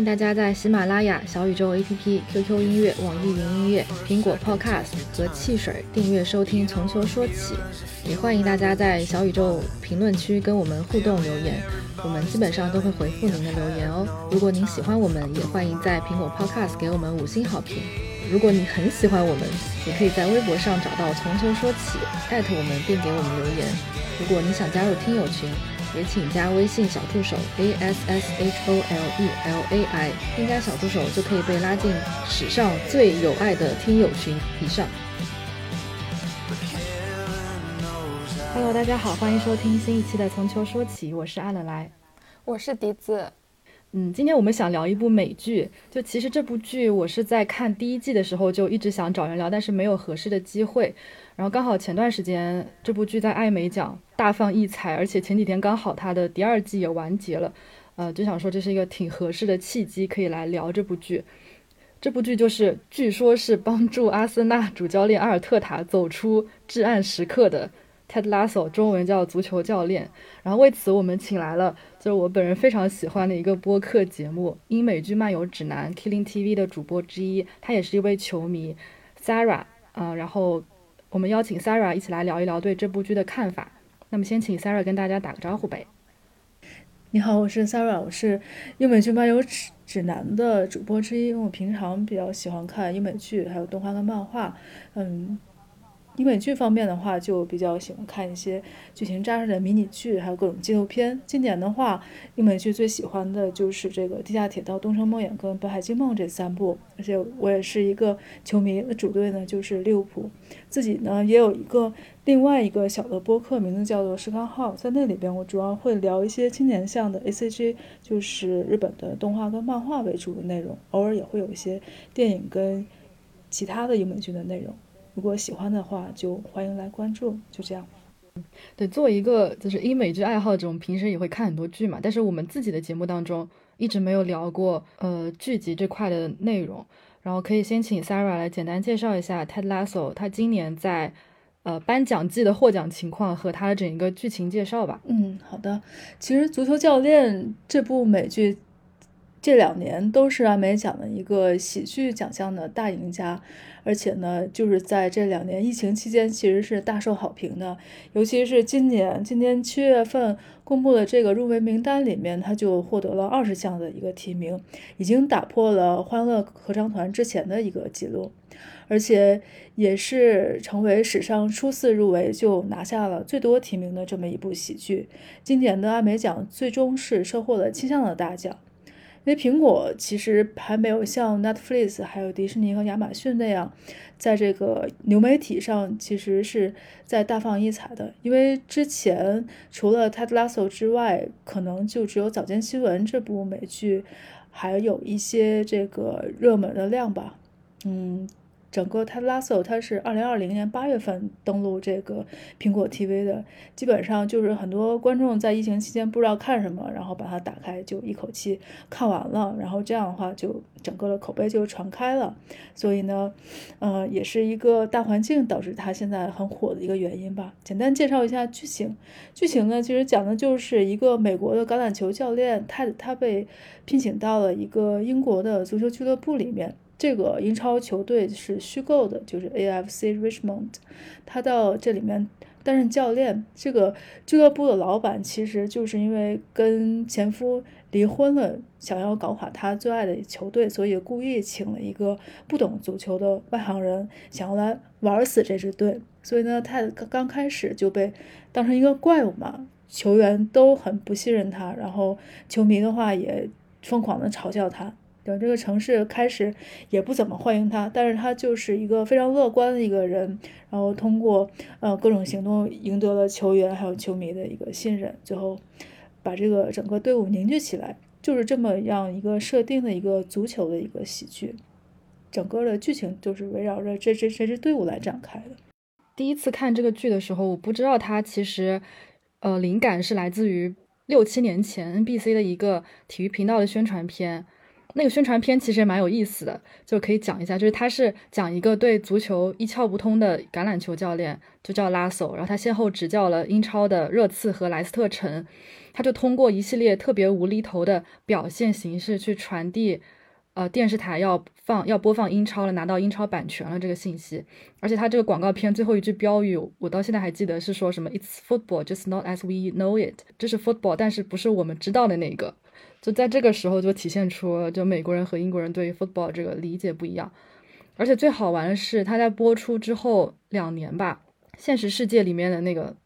迎大家在喜马拉雅、小宇宙 APP、QQ 音乐、网易云音乐、苹果 Podcast 和汽水订阅收听《从球说起》，也欢迎大家在小宇宙评论区跟我们互动留言，我们基本上都会回复您的留言哦。如果您喜欢我们，也欢迎在苹果 Podcast 给我们5星好评。如果你很喜欢我们，也可以在微博上找到从球说起，艾特我们并给我们留言。如果你想加入听友群，也请加微信小助手 ASSHOLELAI， 添加小助手就可以被拉进史上最有爱的听友群。以上。Hello， 大家好，欢迎收听新一期的从球说起，我是阿冷来， 我是笛子。 今天我们想聊一部美剧，就其实这部剧我是在看第1季的时候就一直想找人聊，但是没有合适的机会，然后刚好前段时间这部剧在艾美奖大放异彩，而且前几天刚好它的第2季也完结了，就想说这是一个挺合适的契机，可以来聊这部剧。这部剧就是据说是帮助阿森纳主教练阿尔特塔走出至暗时刻的 Ted Lasso， 中文叫足球教练。然后为此我们请来了就是我本人非常喜欢的一个播客节目英美剧漫游指南 Killing TV 的主播之一，他也是一位球迷 Sarah，然后我们邀请 Sarah 一起来聊一聊对这部剧的看法。那么先请 Sarah 跟大家打个招呼呗。 你好，我是 Sarah， 我是英美剧漫游指南的主播之一。因为我平常比较喜欢看英美剧，还有动画跟漫画。英美剧方面的话，就比较喜欢看一些剧情扎实的迷你剧，还有各种纪录片。今年的话，英美剧最喜欢的就是这个《地下铁道：东城梦魇》跟《北海惊梦》这3部。而且我也是一个球迷，的主队呢就是利物浦。自己呢也有另外一个小的播客，名字叫做石康号，在那里边我主要会聊一些青年向的 ACG， 就是日本的动画跟漫画为主的内容，偶尔也会有一些电影跟其他的英美剧的内容。如果喜欢的话就欢迎来关注，就这样。 对，作为一个就是英美剧爱好者，我们平时也会看很多剧嘛，但是我们自己的节目当中一直没有聊过剧集这块的内容。然后可以先请 Sarah 来简单介绍一下 Ted Lasso 他今年在颁奖季的获奖情况和他的整个剧情介绍吧。 好的。其实足球教练这部美剧这2年都是艾美奖的一个喜剧奖项的大赢家，而且呢就是在这2年疫情期间其实是大受好评的。尤其是今年7月份公布的这个入围名单里面，他就获得了20项的一个提名，已经打破了欢乐合唱团之前的一个记录，而且也是成为史上初次入围就拿下了最多提名的这么一部喜剧。今年的艾美奖最终是收获了7项的大奖。因为苹果其实还没有像 Netflix 还有迪士尼和亚马逊那样在这个流媒体上其实是在大放异彩的。因为之前除了 Ted Lasso 之外，可能就只有早间新闻这部美剧还有一些这个热门的量吧。整个 Ted Lasso 它是2020年8月份登陆这个苹果 TV 的，基本上就是很多观众在疫情期间不知道看什么，然后把它打开就一口气看完了，然后这样的话就整个的口碑就传开了。所以呢也是一个大环境导致它现在很火的一个原因吧。简单介绍一下剧情呢，其实讲的就是一个美国的橄榄球教练他被聘请到了一个英国的足球俱乐部里面。这个英超球队是虚构的，就是 AFC Richmond， 他到这里面担任教练。这个俱乐部的老板其实就是因为跟前夫离婚了，想要搞垮他最爱的球队，所以故意请了一个不懂足球的外行人，想要来玩死这支队。所以呢，他刚开始就被当成一个怪物嘛，球员都很不信任他，然后球迷的话也疯狂的嘲笑他。这个城市开始也不怎么欢迎他，但是他就是一个非常乐观的一个人，然后通过各种行动赢得了球员还有球迷的一个信任，最后把这个整个队伍凝聚起来，就是这么样一个设定的一个足球的一个喜剧。整个的剧情就是围绕着这支队伍来展开的。 第一次看这个剧的时候，我不知道它其实灵感是来自于6-7年前 NBC 的一个体育频道的宣传片。 那个宣传片其实也蛮有意思的，就可以讲一下，就是他是讲一个对足球一窍不通的橄榄球教练，就叫拉索，然后他先后执教了英超的热刺和莱斯特城，他就通过一系列特别无厘头的表现形式去传递电视台要播放英超了，拿到英超版权了这个信息。而且他这个广告片最后一句标语我到现在还记得，是说什么 It's football just not as we know it， 这是 football 但是不是我们知道的那个。就在这个时候就体现出就美国人和英国人对 football 这个理解不一样。而且最好玩的是他在播出之后2年吧，现实世界里面的那个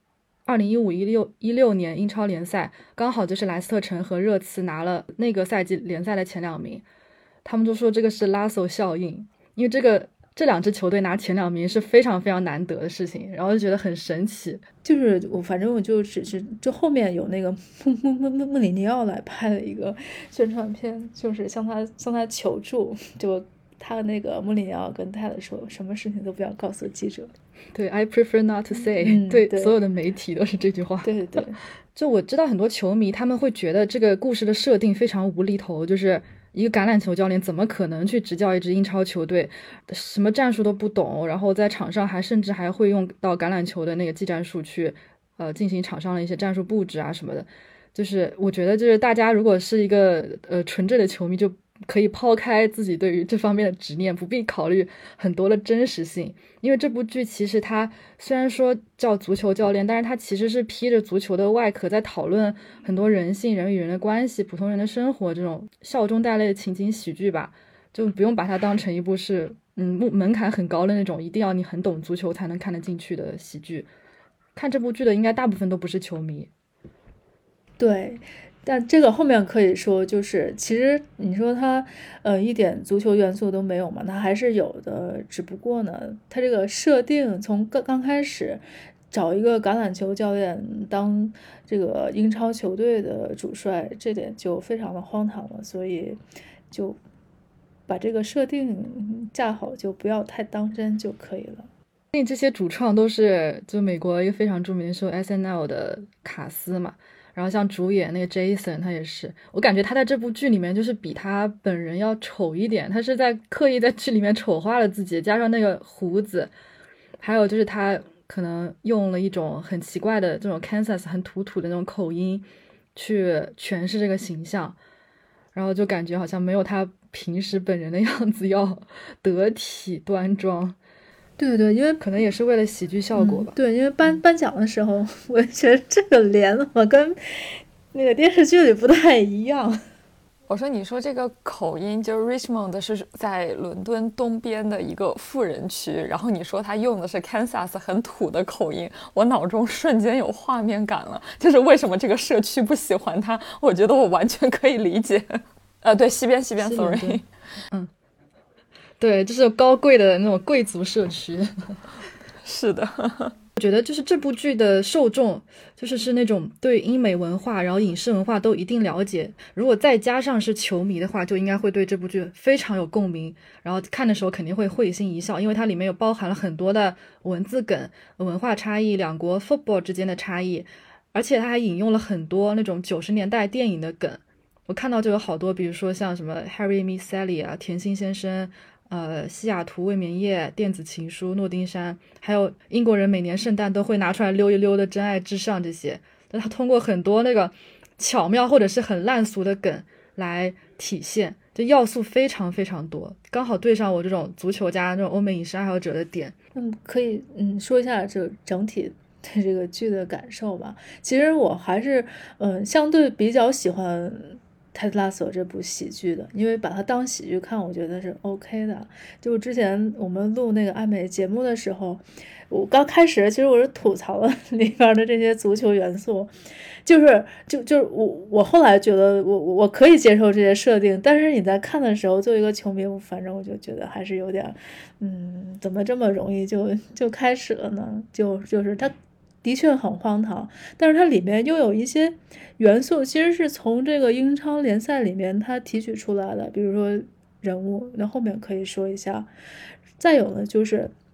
2015-16年英超联赛刚好就是莱斯特城和热刺拿了那个赛季联赛的前2名，他们就说这个是拉索效应，因为这2支球队拿前2名是非常非常难得的事情，然后就觉得很神奇。 就是反正我就只是就后面有那个穆里尼奥来拍了一个宣传片，就是向他求助，就他那个穆里尼奥跟泰勒说什么事情都不要告诉记者。 对 I prefer not to say，对所有的媒体都是这句话。 对， 就我知道很多球迷他们会觉得这个故事的设定非常无厘头，就是一个橄榄球教练怎么可能去执教一支英超球队，什么战术都不懂，然后在场上甚至还会用到橄榄球的那个技战术去进行场上的一些战术布置啊什么的。就是我觉得就是大家如果是一个纯正的球迷，就可以抛开自己对于这方面的执念，不必考虑很多的真实性。因为这部剧其实它虽然说叫足球教练，但是它其实是披着足球的外壳，在讨论很多人性、人与人的关系、普通人的生活，这种笑中带泪的情景喜剧吧，就不用把它当成一部是门槛很高的那种一定要你很懂足球才能看得进去的喜剧。看这部剧的应该大部分都不是球迷。 对，但这个后面可以说就是其实你说它一点足球元素都没有嘛，它还是有的，只不过呢它这个设定从刚开始找一个橄榄球教练当这个英超球队的主帅，这点就非常的荒唐了，所以就把这个设定架好，就不要太当真就可以了。 这些主创都是就美国一个非常著名的show SNL 的卡斯嘛，然后像主演那个 Jason， 他也是，我感觉他在这部剧里面就是比他本人要丑一点，他是刻意在剧里面丑化了自己，加上那个胡子，还有就是他可能用了一种很奇怪的这种 Kansas 很土的那种口音去诠释这个形象，然后就感觉好像没有他平时本人的样子要得体端庄。 对，因为可能也是为了喜剧效果吧。 对，因为颁奖的时候，我觉得这个脸怎么跟那个电视剧里不太一样。 我说你说这个口音，就是 Richmond 是在伦敦东边的一个富人区，然后你说他用的是 Kansas 很土的口音，我脑中瞬间有画面感了，就是为什么这个社区不喜欢他，我觉得我完全可以理解。对，西边 sorry。 对，就是高贵的那种贵族社区。 是的。 我觉得就是这部剧的受众是那种对英美文化然后影视文化都一定了解，如果再加上是球迷的话，就应该会对这部剧非常有共鸣，然后看的时候肯定会会心一笑，因为它里面有包含了很多的文字梗、文化差异、两国 football 之间的差异，而且它还引用了很多那种90年代电影的梗。我看到就有好多，比如说像什么 Harry Meets Sally 啊、甜心先生、西雅图未眠夜、电子情书、诺丁山，还有英国人每年圣诞都会拿出来溜一溜的真爱至上，这些但他通过很多那个巧妙或者是很烂俗的梗来体现，就要素非常非常多，刚好对上我这种足球加那种欧美影视爱好者的点。 可以说一下这整体对这个剧的感受吧。其实我还是相对比较喜欢泰特拉索这部喜剧的，因为把它当喜剧看我觉得是 OK 的。就之前我们录那个爱美节目的时候，我刚开始其实我是吐槽了里边的这些足球元素，就是我后来觉得我可以接受这些设定，但是你在看的时候作为一个球迷，反正我就觉得还是有点怎么这么容易就开始了呢？就是它的确很荒唐，但是它里面又有一些元素其实是从这个英超联赛里面它提取出来的，比如说人物，那后面可以说一下。再有呢就是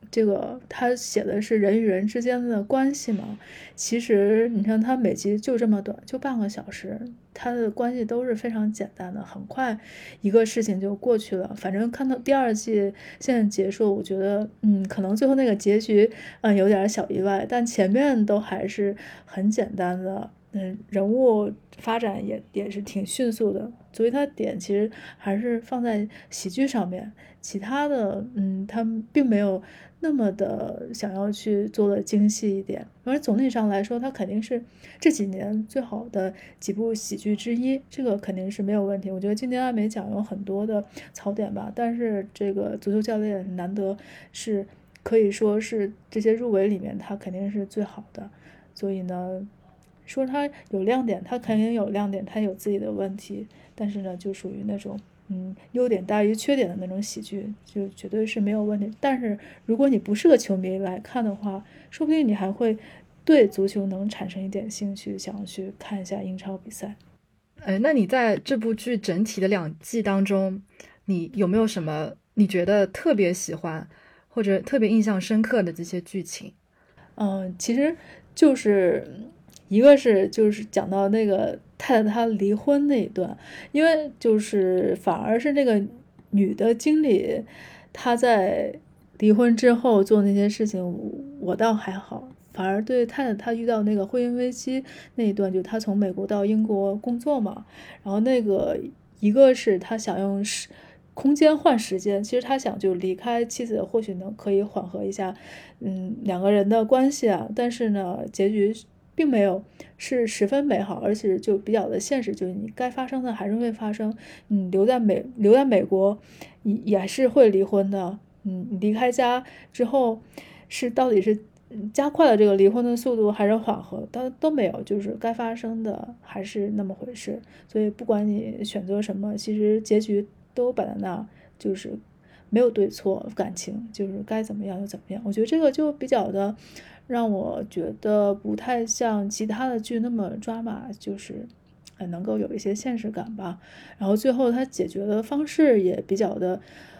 这个他写的是人与人之间的关系嘛，其实你看他每集就这么短，就半个小时，他的关系都是非常简单的，很快一个事情就过去了。反正看到第二季现在结束，我觉得可能最后那个结局有点小意外，但前面都还是很简单的。人物发展也是挺迅速的，所以它点其实还是放在喜剧上面，其他的他们并没有那么的想要去做的精细一点。而总体上来说，它肯定是这几年最好的几部喜剧之一，这个肯定是没有问题。我觉得今年艾美奖有很多的槽点吧，但是这个足球教练难得是可以说是这些入围里面它肯定是最好的，所以呢说它有亮点，它肯定有亮点，它有自己的问题，但是呢就属于那种优点大于缺点的那种喜剧，就绝对是没有问题。但是如果你不是个球迷来看的话，说不定你还会对足球能产生一点兴趣，想要去看一下英超比赛。 那你在这部剧整体的2季当中，你有没有什么你觉得特别喜欢或者特别印象深刻的这些剧情？ 其实就是一个是就是讲到那个太太她离婚那一段，因为就是反而是那个女的经理，她在离婚之后做那些事情，我倒还好，反而对太太她遇到那个婚姻危机那一段，就她从美国到英国工作嘛，然后那个一个是她想用空间换时间，其实他想就离开妻子，或许可以缓和一下，两个人的关系啊。但是呢，结局并没有是十分美好，而且就比较的现实，就是你该发生的还是会发生。留在美国，也是会离婚的。你离开家之后，到底是加快了这个离婚的速度，还是缓和？都没有，就是该发生的还是那么回事。所以不管你选择什么，其实结局都摆在那，就是没有对错，感情就是该怎么样就怎么样。我觉得这个就比较的让我觉得不太像其他的剧那么抓马，就是能够有一些现实感吧。然后最后他解决的方式也比较的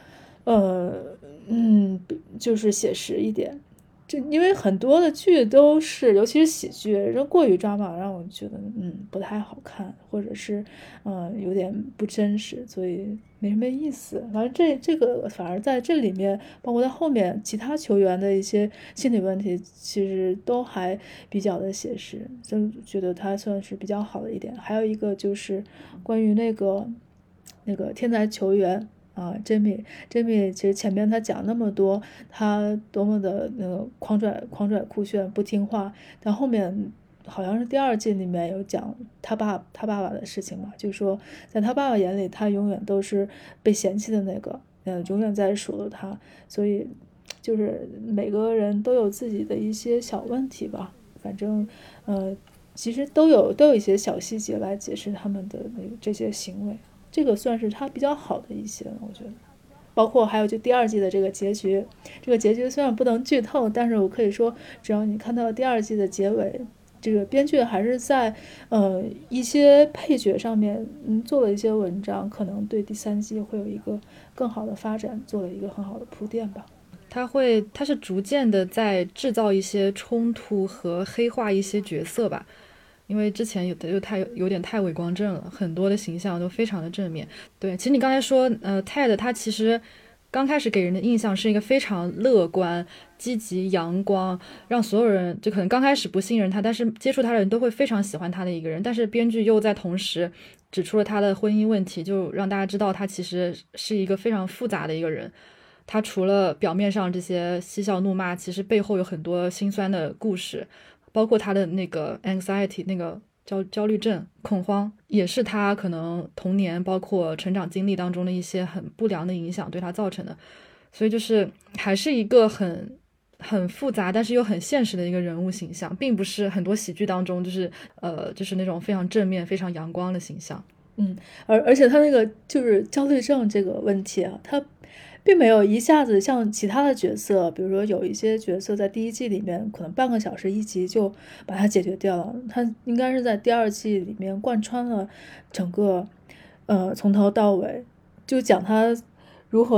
就是写实一点。就因为很多的剧都是，尤其是喜剧，过于抓马，让我觉得不太好看，或者是有点不真实，所以没什么意思。反正这个反而在这里面，包括在后面其他球员的一些心理问题，其实都还比较的写实，就觉得它算是比较好的一点。还有一个就是关于那个天才球员。Jamie 其实前面他讲那么多，他多么的那个狂拽酷炫不听话，但后面好像是第2季里面有讲他爸爸的事情嘛，就是说在他爸爸眼里，他永远都是被嫌弃的那个，永远在数落他，所以就是每个人都有自己的一些小问题吧，反正其实都有一些小细节来解释他们的这些行为。这个算是他比较好的一些，我觉得，包括还有就第2季的这个结局，虽然不能剧透，但是我可以说，只要你看到第2季的结尾，这个编剧还是在一些配角上面做了一些文章，可能对第3季会有一个更好的发展，做了一个很好的铺垫吧。 他是逐渐的在制造一些冲突和黑化一些角色吧。因为之前有点太伪光正了，很多的形象都非常的正面。对，其实你刚才说Ted 他其实刚开始给人的印象是一个非常乐观积极阳光，让所有人就可能刚开始不信任他，但是接触他的人都会非常喜欢他的一个人。但是编剧又在同时指出了他的婚姻问题，就让大家知道他其实是一个非常复杂的一个人。他除了表面上这些嬉笑怒骂，其实背后有很多心酸的故事，包括他的那个 anxiety 那个焦虑症恐慌，也是他可能童年包括成长经历当中的一些很不良的影响对他造成的。所以就是还是一个很复杂但是又很现实的一个人物形象，并不是很多喜剧当中就是那种非常正面非常阳光的形象。 而且他那个就是焦虑症这个问题啊，他并没有一下子像其他的角色，比如说有一些角色在第1季里面可能半个小时一集就把它解决掉了，他应该是在第2季里面贯穿了整个从头到尾，就讲他如何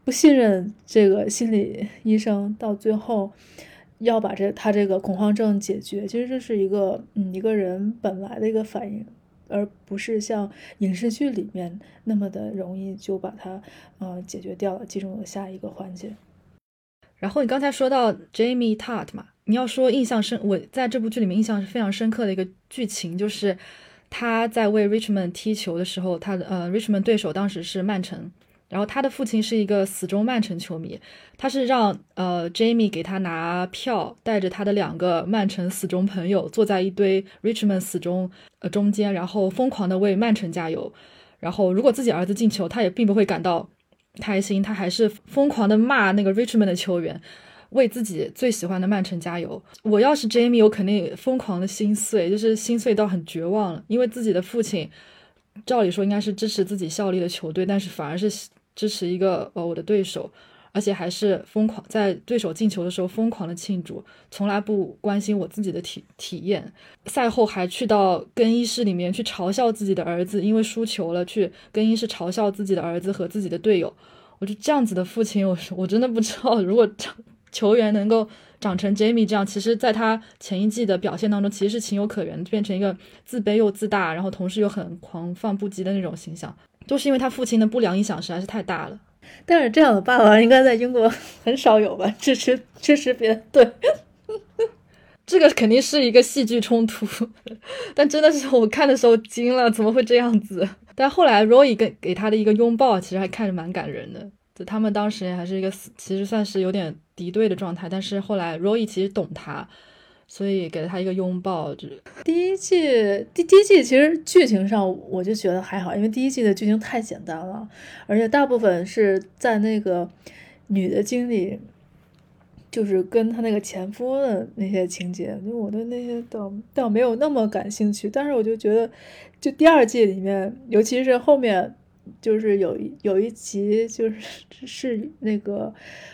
不信任这个心理医生，到最后要把他这个恐慌症解决，其实这是一个人本来的一个反应，而不是像影视剧里面那么的容易就把它解决掉了，进入了下一个环节。 然后你刚才说到 Jamie Tart 嘛，你要说我在这部剧里面印象是非常深刻的一个剧情，就是他在为 Richmond 踢球的时候，他的Richmond 对手当时是曼城，然后他的父亲是一个死忠曼城球迷，他是让Jamie 给他拿票，带着他的2个曼城死忠朋友坐在一堆 Richmond 死忠中间，然后疯狂的为曼城加油。然后如果自己儿子进球，他也并不会感到开心，他还是疯狂的骂那个 Richmond 的球员，为自己最喜欢的曼城加油。我要是 Jamie， 我肯定疯狂的心碎，就是心碎到很绝望了，因为自己的父亲照理说应该是支持自己效力的球队，但是反而是支持一个我的对手，而且还是疯狂在对手进球的时候疯狂的庆祝，从来不关心我自己的体验。赛后还去到更衣室里面去嘲笑自己的儿子，因为输球了去更衣室嘲笑自己的儿子和自己的队友。我就这样子的父亲，我真的不知道，如果球员能够长成 Jamie 这样，其实在他前一季的表现当中其实是情有可原，变成一个自卑又自大，然后同时又很狂放不羁的那种形象，就是因为他父亲的不良影响实在是太大了。 但是这样的爸爸应该在英国很少有吧，支持别人队。 这个肯定是一个戏剧冲突，但真的是我看的时候惊了，怎么会这样子？但后来 Roy 给他的一个拥抱，其实还看着蛮感人的。就他们当时还是一个其实算是有点敌对的状态，但是后来 Roy 其实懂他，所以给了他一个拥抱。 第一季其实剧情上我就觉得还好，因为第一季的剧情太简单了，而且大部分是在那个女的经历，就是跟她那个前夫的那些情节，因为我对那些倒没有那么感兴趣。但是我就觉得，就第2季里面，尤其是后面，就是有一集就是那个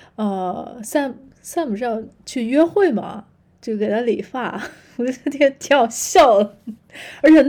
Sam 是要去约会嘛，就给他理发，我觉得挺好笑的。而且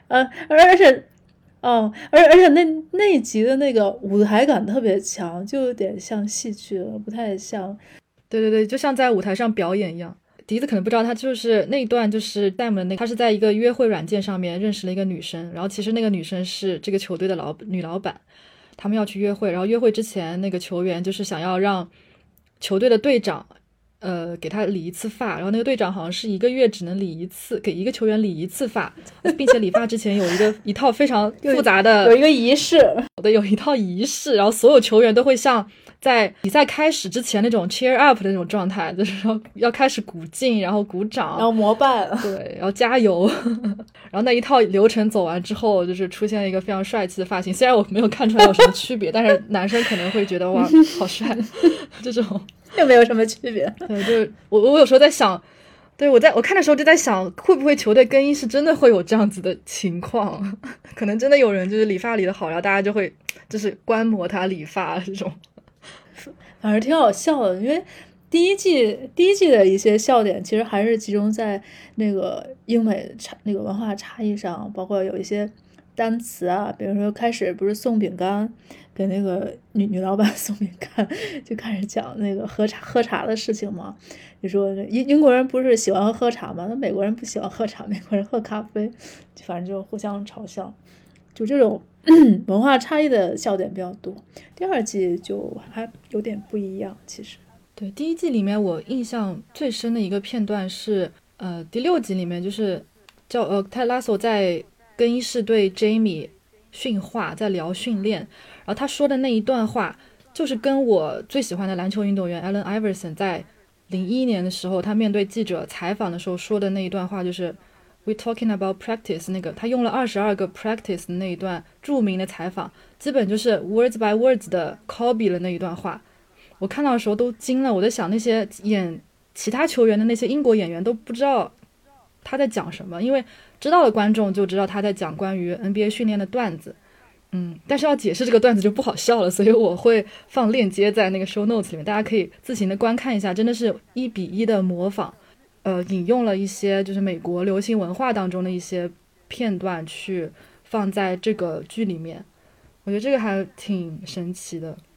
那一集的那个舞台感特别强，就有点像戏剧了，不太像。 对，就像在舞台上表演一样。笛子可能不知道，他就是那一段就是 Sam 的他是在一个约会软件上面认识了一个女生，然后其实那个女生是这个球队的女老板，他们要去约会，然后约会之前那个球员就是想要让球队的队长给他理一次发，然后那个队长好像是1个月只能理一次，给一个球员理1次发，并且理发之前有一套非常复杂的有一个仪式， 有一套仪式，然后所有球员都会像在比赛开始之前那种 cheer up 的那种状态，就是说要开始鼓劲，然后鼓掌， 然后膜拜， 对，然后加油然后那一套流程走完之后，就是出现了一个非常帅气的发型，虽然我没有看出来有什么区别但是男生可能会觉得哇好帅这种又没有什么区别。 对，就是我有时候在想，对，我看的时候就在想，会不会球队更衣室真的会有这样子的情况？可能真的有人就是理发理得好，然后大家就会就是观摩他理发这种。 反正挺好笑的，因为第一季的一些笑点其实还是集中在那个英美那个文化差异上，包括有一些单词啊，比如说开始不是送饼干给那个女老板送饼干，就开始讲那个喝茶的事情嘛。就说英国人不是喜欢喝茶吗？那美国人不喜欢喝茶，美国人喝咖啡，反正就互相嘲笑，就这种文化差异的笑点比较多。第2季就还有点不一样，其实。 对，第1季里面我印象最深的一个片段是第6集里面，就是叫泰拉索在更衣室对 Jamie 训话，在聊训练，然后他说的那一段话就是跟我最喜欢的篮球运动员 Allen Iverson 在01年的时候他面对记者采访的时候说的那一段话，就是 We talking about practice， 那个他用了22个 practice 的那一段著名的采访，基本就是 words by words 的 copy 了那一段话。我看到的时候都惊了，我在想那些演其他球员的那些英国演员都不知道他在讲什么，因为知道的观众就知道他在讲关于 NBA 训练的段子，但是要解释这个段子就不好笑了，所以我会放链接在那个 show notes 里面，大家可以自行的观看一下，真的是1比1的模仿，引用了一些就是美国流行文化当中的一些片段去放在这个剧里面，我觉得这个还挺神奇的。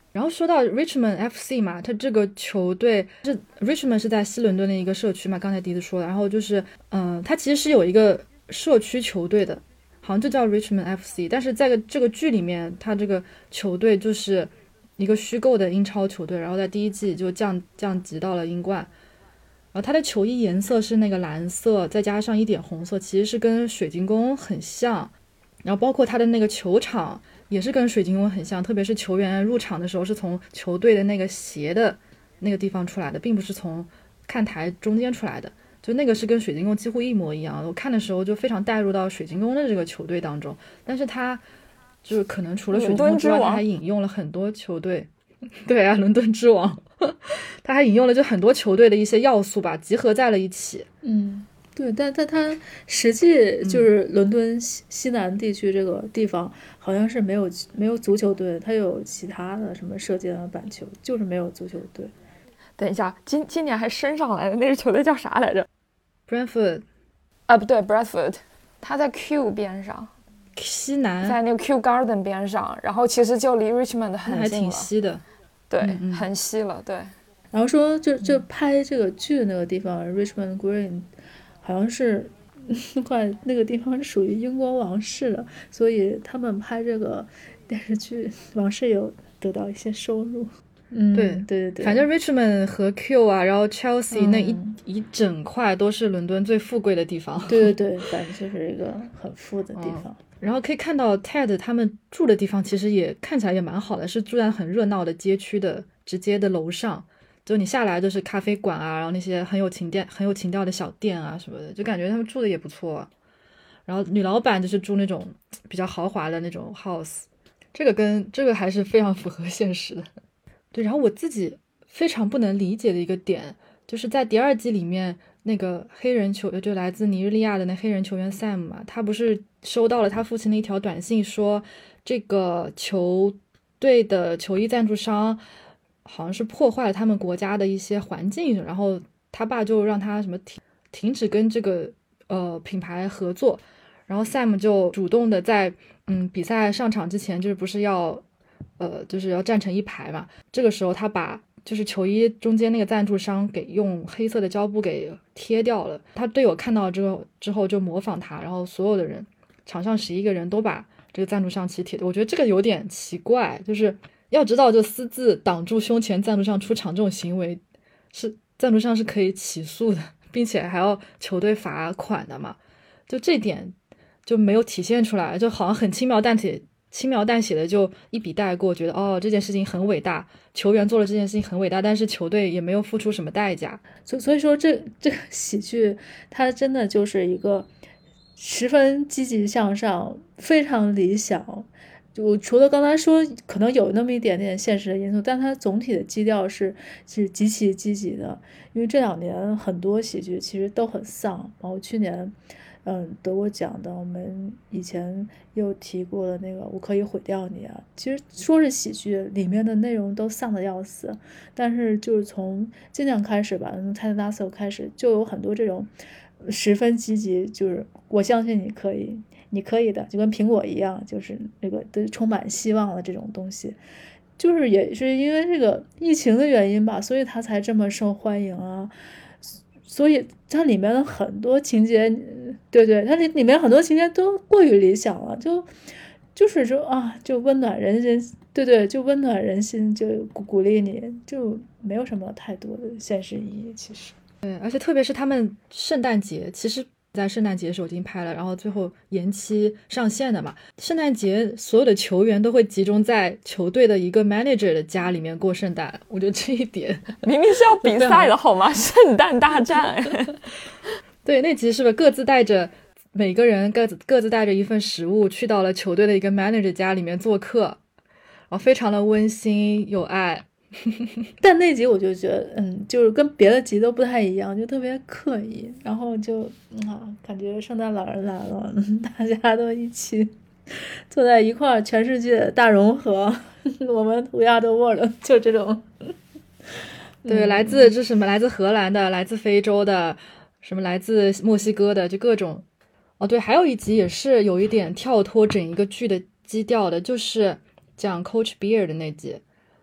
然后说到 Richmond FC 嘛，它这个球队Richmond 是在西伦敦的一个社区嘛，刚才迪子说的。然后就是它其实是有一个社区球队的，好像就叫 Richmond FC， 但是在这个剧里面，它这个球队就是一个虚构的英超球队，然后在第一季就降级到了英冠。然后它的球衣颜色是那个蓝色，再加上一点红色，其实是跟水晶宫很像。然后包括它的那个球场也是跟水晶宫很像，特别是球员入场的时候是从球队的那个斜的那个地方出来的，并不是从看台中间出来的，就那个是跟水晶宫几乎一模一样。我看的时候就非常带入到水晶宫的这个球队当中，但是它就是可能除了水晶宫之外，它还引用了很多球队。对啊，伦敦之王，他还引用了就很多球队的一些要素吧，集合在了一起。 对，但它实际就是伦敦西南地区这个地方，好像是没有足球队，它有其他的什么射箭啊、板球，就是没有足球队。 等一下，今年还升上来的那支球队叫啥来着 Brentford 啊，不对 Bradford， 他在 Q 边上， 西南， 在那个 Q Garden 边上，然后其实就离 Richmond 很近了， 还挺西的， 对，很西了，对。 然后说就拍这个剧的那个地方Richmond Green，好像是那个地方是属于英国王室的，所以他们拍这个电视剧，王室有得到一些收入。对， 反正 Richmond 和 Q 啊，然后 Chelsea 那一整块都是伦敦最富贵的地方。 对，反正就是一个很富的地方。 然后可以看到 Ted 他们住的地方其实也看起来也蛮好的，是住在很热闹的街区的直接的楼上，就你下来就是咖啡馆啊，然后那些很有情调的小店啊什么的，就感觉他们住的也不错。然后女老板就是住那种比较豪华的那种 house， 这个还是非常符合现实的。对，然后我自己非常不能理解的一个点，就是在第二季里面，那个黑人就来自尼日利亚的那黑人球员 Sam 嘛，他不是收到了他父亲的一条短信，说这个球队的球衣赞助商好像是破坏了他们国家的一些环境，然后他爸就让他什么停止跟这个品牌合作，然后 Sam 就主动的在比赛上场之前，就是不是要就是要站成一排嘛，这个时候他把就是球衣中间那个赞助商给用黑色的胶布给贴掉了，他队友看到之后就模仿他，然后所有的人场上11个人都把这个赞助商起贴的，我觉得这个有点奇怪，就是要知道就私自挡住胸前赞助商出场这种行为是赞助商是可以起诉的，并且还要球队罚款的嘛，就这点就没有体现出来，就好像很轻描淡写的就一笔带过，觉得这件事情很伟大，球员做了这件事情很伟大，但是球队也没有付出什么代价。 所以说这个喜剧它真的就是一个十分积极向上，非常理想。就除了刚才说可能有那么一点点现实的因素，但它总体的基调是极其积极的。因为这2年很多喜剧其实都很丧，包括去年得过奖的，我们以前又提过的那个我可以毁掉你啊，其实说是喜剧，里面的内容都丧得要死，但是就是从今年开始吧，从 Ted Lasso 开始就有很多这种十分积极，就是我相信你可以的，就跟苹果一样，就是那个都充满希望的这种东西。就是也是因为这个疫情的原因吧，所以它才这么受欢迎啊。所以它里面的很多情节，对，它里面很多情节都过于理想了，就是说啊，就温暖人心，对，就温暖人心，就鼓励你，就没有什么太多的现实意义，其实。 对，而且特别是他们圣诞节，其实在圣诞节的时候已经拍了，然后最后延期上线的嘛。圣诞节所有的球员都会集中在球队的一个 manager 的家里面过圣诞，我觉得这一点明明是要比赛的好吗？圣诞大战对，那集是不是各自带着每个人各自带着一份食物去到了球队的一个 manager 家里面做客，然后非常的温馨有爱。 但那集我就觉得就是跟别的集都不太一样，就特别刻意，然后就感觉圣诞老人来了，大家都一起坐在一块儿，全世界大融合我们 We are the world， 就这种对，来自这什么来自荷兰的，来自非洲的，什么来自墨西哥的，就各种。对，还有一集也是有一点跳脱整一个剧的基调的，就是讲 Coach Beard 的那集，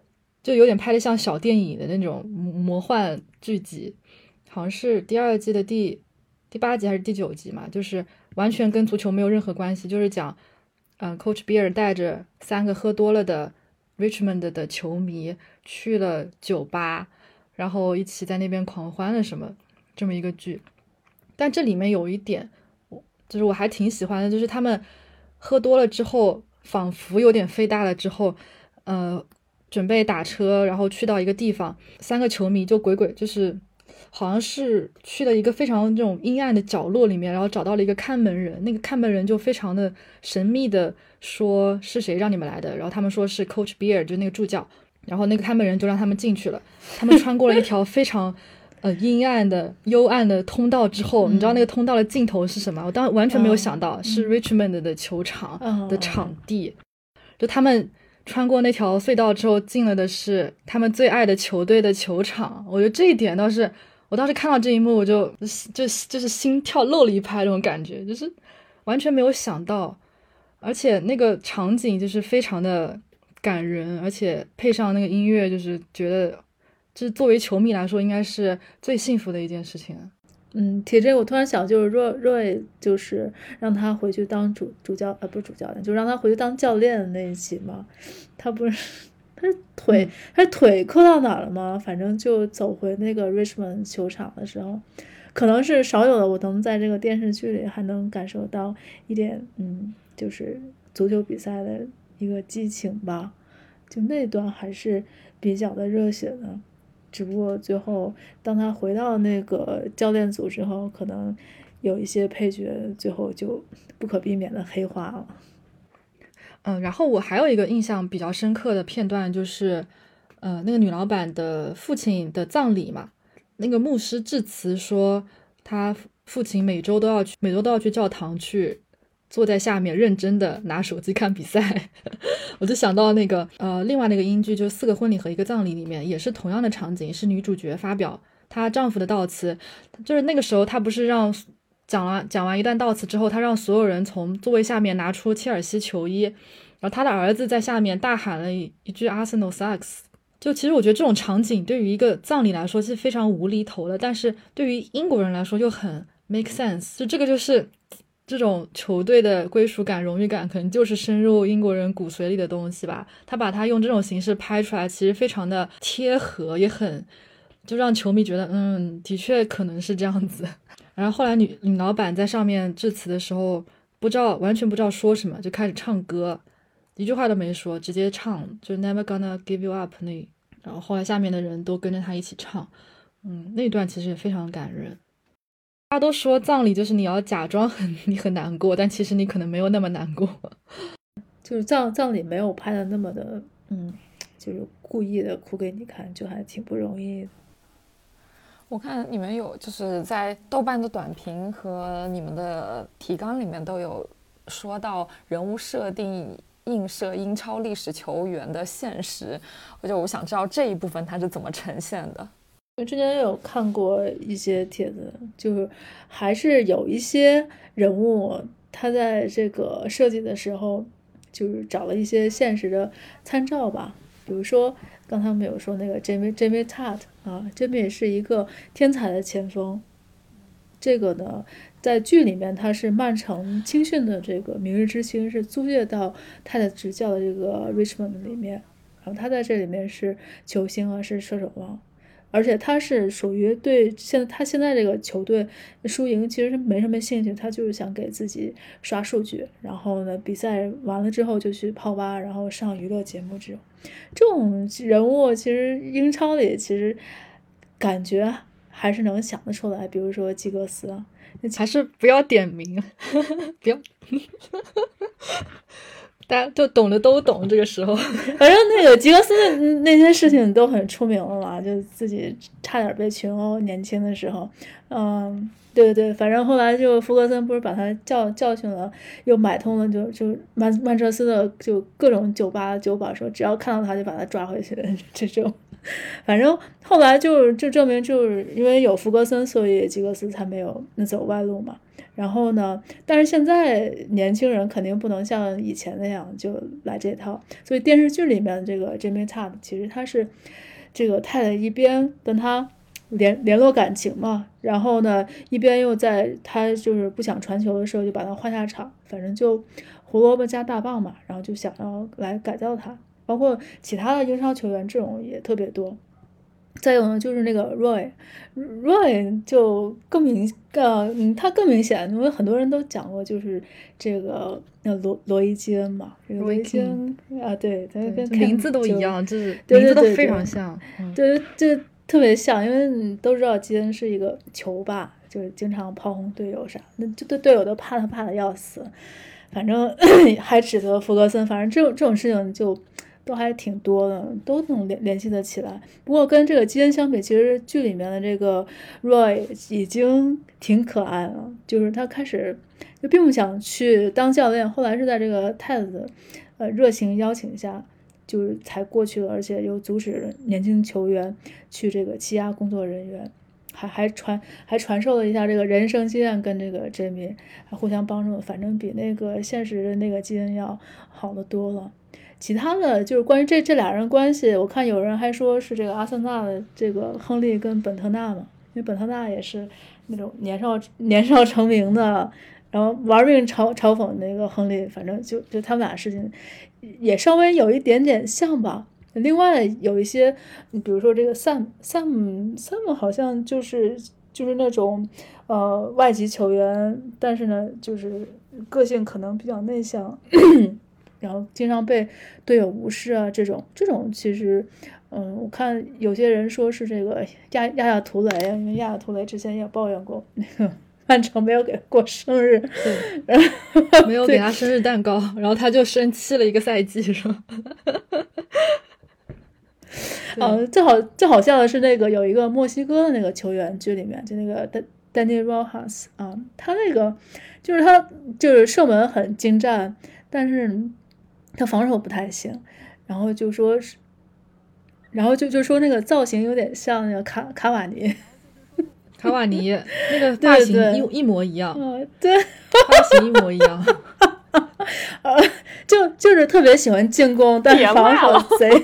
就有点拍的像小电影的那种魔幻剧集，好像是第2季的第8集还是第9集嘛，就是完全跟足球没有任何关系，就是讲Coach Beard 带着3个喝多了的 Richmond 的球迷去了酒吧，然后一起在那边狂欢了什么，这么一个剧。但这里面有一点就是我还挺喜欢的，就是他们喝多了之后仿佛有点飞大了之后准备打车然后去到一个地方，3个球迷就就是好像是去了一个非常这种阴暗的角落里面，然后找到了一个看门人，那个看门人就非常的神秘的说是谁让你们来的，然后他们说是 Coach Beard 就是那个助教，然后那个看门人就让他们进去了，他们穿过了一条非常阴暗的幽暗的通道之后，你知道那个通道的尽头是什么？我当时完全没有想到是 Richmond 的球场的场地，就他们穿过那条隧道之后进了的是他们最爱的球队的球场。我觉得这一点倒是我当时看到这一幕我就是心跳漏了一拍，这种感觉就是完全没有想到，而且那个场景就是非常的感人，而且配上那个音乐，就是觉得这作为球迷来说应该是最幸福的一件事情。 提这个我突然想，就是Roy 就是让他回去当不是主教练，就让他回去当教练的那一集嘛，他是腿磕到哪儿了吗？反正就走回那个 Richmond 球场的时候，可能是少有的我能在这个电视剧里还能感受到一点就是足球比赛的一个激情吧，就那段还是比较的热血的。只不过最后当他回到那个教练组之后，可能有一些配角最后就不可避免的黑化了。 然后我还有一个印象比较深刻的片段，就是那个女老板的父亲的葬礼嘛，那个牧师致辞说他父亲每周都要去教堂去坐在下面认真的拿手机看比赛我就想到那个另外那个英剧就4个婚礼和1个葬礼里面也是同样的场景，是女主角发表她丈夫的悼词，就是那个时候她不是让讲完一段悼词之后，她让所有人从座位下面拿出切尔西球衣，然后她的儿子在下面大喊了一句 Arsenal sucks。 就其实我觉得这种场景对于一个葬礼来说是非常无厘头的，但是对于英国人来说就很 make sense， 就这个就是这种球队的归属感荣誉感可能就是深入英国人骨髓里的东西吧，他把它用这种形式拍出来其实非常的贴合，也很就让球迷觉得的确可能是这样子。然后后来女老板在上面致辞的时候完全不知道说什么，就开始唱歌，一句话都没说，直接唱就 Never gonna give you up 然后后来下面的人都跟着他一起唱，那段其实也非常感人。大家都说葬礼就是你要假装你很难过，但其实你可能没有那么难过， 就是葬礼没有拍的那么的就是故意的哭给你看，就还挺不容易的。 我看你们有就是在豆瓣的短评和你们的提纲里面都有说到人物设定映射英超历史球员的现实，我想知道这一部分它是怎么呈现的。 我之前有看过一些帖子，就是还是有一些人物他在这个设计的时候就是找了一些现实的参照吧，比如说刚才我们有说那个 Jamie Tartt Jamie 是一个天才的前锋，这个呢在剧里面他是曼城青训的这个明日之星，是租借到他的执教的这个 Richmond 里面，然后他在这里面是球星是射手王，而且他是属于对他现在这个球队输赢其实是没什么兴趣，他就是想给自己刷数据，然后呢比赛完了之后就去泡吧，然后上娱乐节目，这种人物其实英超里其实感觉还是能想得出来，比如说基格斯还是不要点名不要大家就懂的都懂，这个时候反正那个吉格斯的那些事情都很出名了嘛，就自己差点被群殴，年轻的时候对，反正后来就福格森不是把他教训了，又买通了就曼彻斯的就各种酒吧酒保，说只要看到他就把他抓回去这种。反正后来就证明就是因为有福格森，所以吉格斯才没有走歪路嘛。 然后呢，但是现在年轻人肯定不能像以前那样就来这套，所以电视剧里面的这个 Jimmy Tapp 其实他是这个太太一边跟他联络感情嘛，然后呢一边又在他就是不想传球的时候就把他换下场，反正就胡萝卜加大棒嘛，然后就想要来改造他，包括其他的英超球员这种也特别多。再有呢，就是那个 Roy 就更他更明显，因为很多人都讲过，就是这个罗伊基恩嘛，这个罗伊基恩啊，对，他跟名字都一样，就是对名字都非常像， 对，就特别像，因为你都知道基恩是一个球霸，就是经常炮轰队友啥，那就对队友都怕的要死，反正还指责福格森，反正这种事情就。都还挺多的，都能联系得起来。不过跟这个基恩相比，其实剧里面的这个 Roy 已经挺可爱了。就是他开始就并不想去当教练，后来是在这个太太的热情邀请下，就是才过去了，而且又阻止年轻球员去这个欺压工作人员，还传授了一下这个人生经验，跟这个 Jamie 还互相帮助，反正比那个现实的那个基恩要好得多了。其他的就是关于这俩人关系，我看有人还说是这个阿森纳的这个亨利跟本特纳嘛，因为本特纳也是那种年少成名的，然后玩命嘲讽那个亨利，反正就他们俩事情也稍微有一点点像吧。另外有一些，比如说这个 Sam 好像就是那种外籍球员，但是呢就是个性可能比较内向。然后经常被队友无视啊，这种其实，我看有些人说是这个亚图雷，因为亚图雷之前也抱怨过那个曼城没有给过生日， 对，没有给他生日蛋糕，然后他就生气了一个赛季，是吧？ 最好笑的是那个有一个墨西哥的那个球员剧里面，就那个Dani Rojas 啊，他那个就是射门很精湛，但是他防守不太行，然后就说那个造型有点像那个卡瓦尼， 那个发型一模一样， 对， 发型一模一样， 就是特别喜欢进攻，但是防守贼。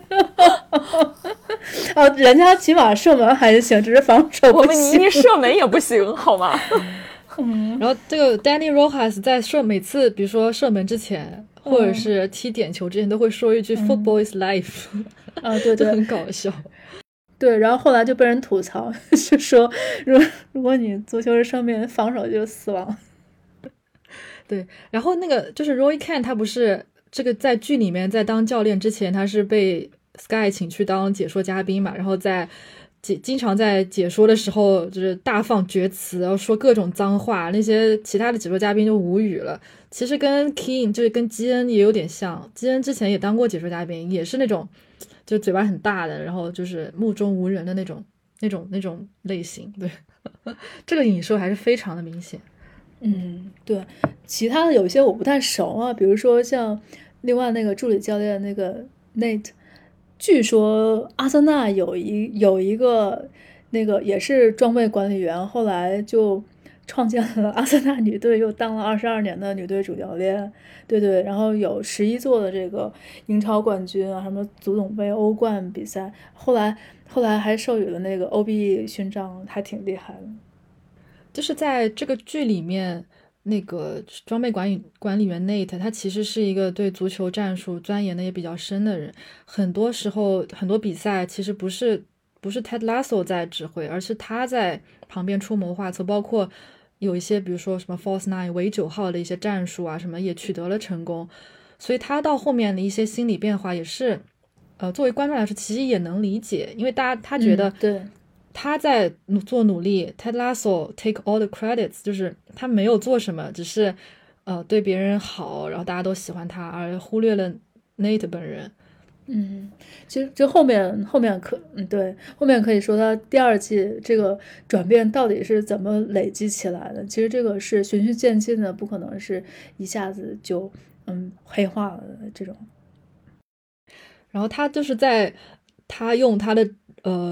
人家起码射门还行，只是防守不行。 我们倪妮射门也不行，好吗？ 然后这个 Dani Rojas 在每次比如说射门之前，或者是踢点球之前，都会说一句 "Football is life"， 对， 很搞笑。 对，然后后来就被人吐槽，就说如果你足球是生命，防守就是死亡。 对，然后那个就是 Roy Keane，他不是这个在剧里面在当教练之前，他是被 Sky 请去当解说嘉宾嘛，然后经常在解说的时候就是大放厥词，然后说各种脏话，那些其他的解说嘉宾就无语了。其实跟 Keane 就是跟基恩也有点像，基恩之前也当过解说嘉宾，也是那种就嘴巴很大的，然后就是目中无人的那种类型。对，这个你说还是非常的明显。 对，其他的有些我不太熟啊，比如说像另外那个助理教练那个 Nate， 据说阿森纳有一个那个也是装备管理员，后来就创建了阿森纳女队，又当了22年的女队主教练，对，然后有11座的这个英超冠军啊，什么足总杯、欧冠比赛，后来还授予了那个 OBE 勋章，还挺厉害的。 就是在这个剧里面，那个装备管理员 Nate， 他其实是一个对足球战术钻研的也比较深的人。很多时候，很多比赛其实不是 Ted Lasso 在指挥，而是他在旁边出谋划策。包括有一些，比如说什么 False Nine 伪9号的一些战术啊，什么也取得了成功。所以他到后面的一些心理变化也是，作为观众来说，其实也能理解，因为他觉得对。 他在做努力 Ted Lasso take all the credits， 就是他没有做什么，只是对别人好，然后大家都喜欢他，而忽略了 Nate 本人。 其实这后面可以说他第二季这个转变到底是怎么累积起来的，其实这个是循序渐进的，不可能是一下子就黑化了的这种。 然后他就是他用他的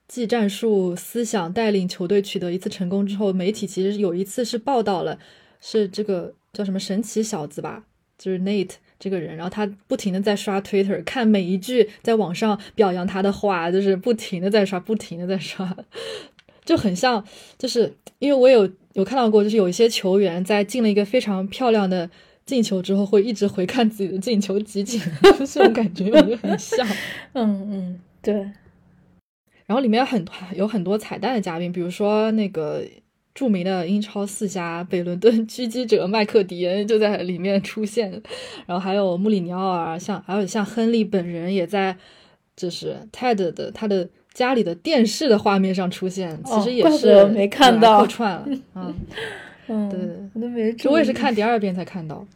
技战术思想带领球队取得一次成功之后，媒体其实有一次是报道了，是这个叫什么神奇小子吧，就是 Nate 这个人，然后他不停的在刷 Twitter， 看每一句在网上表扬他的话，就是不停的在刷，不停的在刷，就很像，就是因为我有看到过，就是有一些球员在进了一个非常漂亮的进球之后，会一直回看自己的进球集锦，这种感觉我觉得很像。 对。 然后里面有很多彩蛋的嘉宾，比如说那个著名的英超四侠北伦敦狙击者麦克迪恩就在里面出现，然后还有穆里尼奥啊，还有像亨利本人也在就是 TED 的他的家里的电视的画面上出现，其实也是没看到客串了。对， 我都没注意， 我也是看第2遍才看到。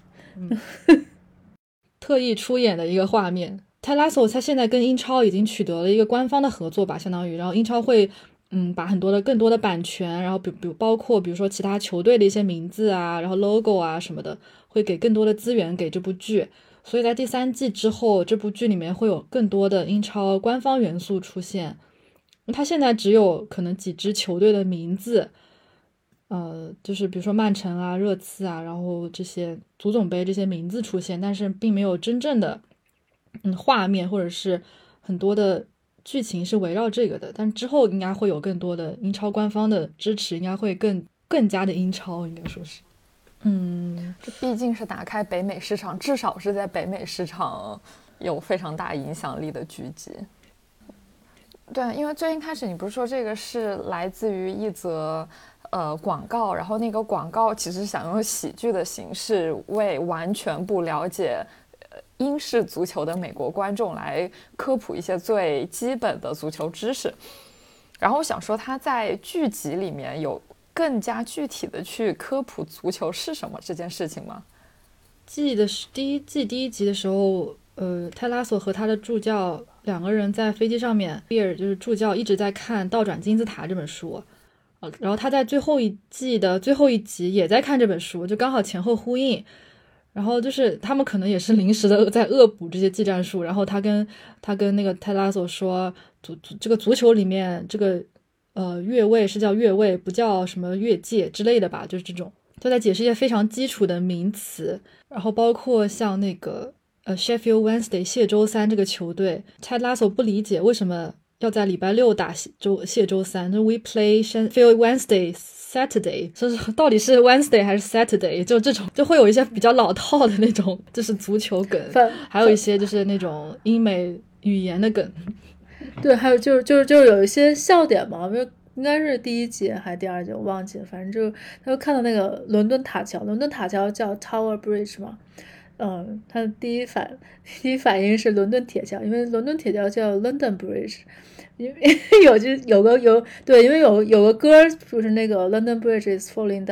特意出演的一个画面。泰拉索他现在跟英超已经取得了一个官方的合作吧，相当于，然后英超会把更多的版权，然后包括比如说其他球队的一些名字啊，然后 logo 啊什么的，会给更多的资源给这部剧，所以在第3季之后，这部剧里面会有更多的英超官方元素出现。他现在只有可能几支球队的名字，就是比如说曼城啊、热刺啊，然后这些足总杯这些名字出现，但是并没有真正的画面或者是很多的剧情是围绕这个的。但之后应该会有更多的英超官方的支持，应该会更加的英超，应该说是。 这毕竟是打开北美市场，至少是在北美市场有非常大影响力的剧集。对，因为最近开始你不是说这个是来自于一则广告，然后那个广告其实想用喜剧的形式为完全不了解英式足球的美国观众来科普一些最基本的足球知识。然后我想说他在剧集里面有更加具体的去科普足球是什么这件事情吗？ 记得是第一集的时候，泰拉索和他的助教2个人在飞机上面，比尔就是助教一直在看《倒转金字塔》这本书，然后他在最后一季的最后一集也在看这本书，就刚好前后呼应。然后就是他们可能也是临时的在恶补这些技战术，然后他跟那个泰拉索说，这个足球里面这个越位是叫越位，不叫什么越界之类的吧，就是这种，就在解释一些非常基础的名词。然后包括像那个Sheffield Wednesday 谢周三这个球队，泰拉索不理解为什么要在礼拜6打谢周三，就 We play Sheffield Wednesday Saturday， 就是到底是 Wednesday 还是 Saturday， 就这种就会有一些比较老套的那种就是足球梗，还有一些就是那种英美语言的梗。 对，还有就是有一些笑点嘛，应该是第1集还是第2集我忘记了，反正就他就看到那个伦敦塔桥叫 Tower Bridge 嘛，他的第一反应是伦敦铁桥，因为伦敦铁桥叫 London Bridge， 因为对，因为有个歌就是那个 London Bridge is falling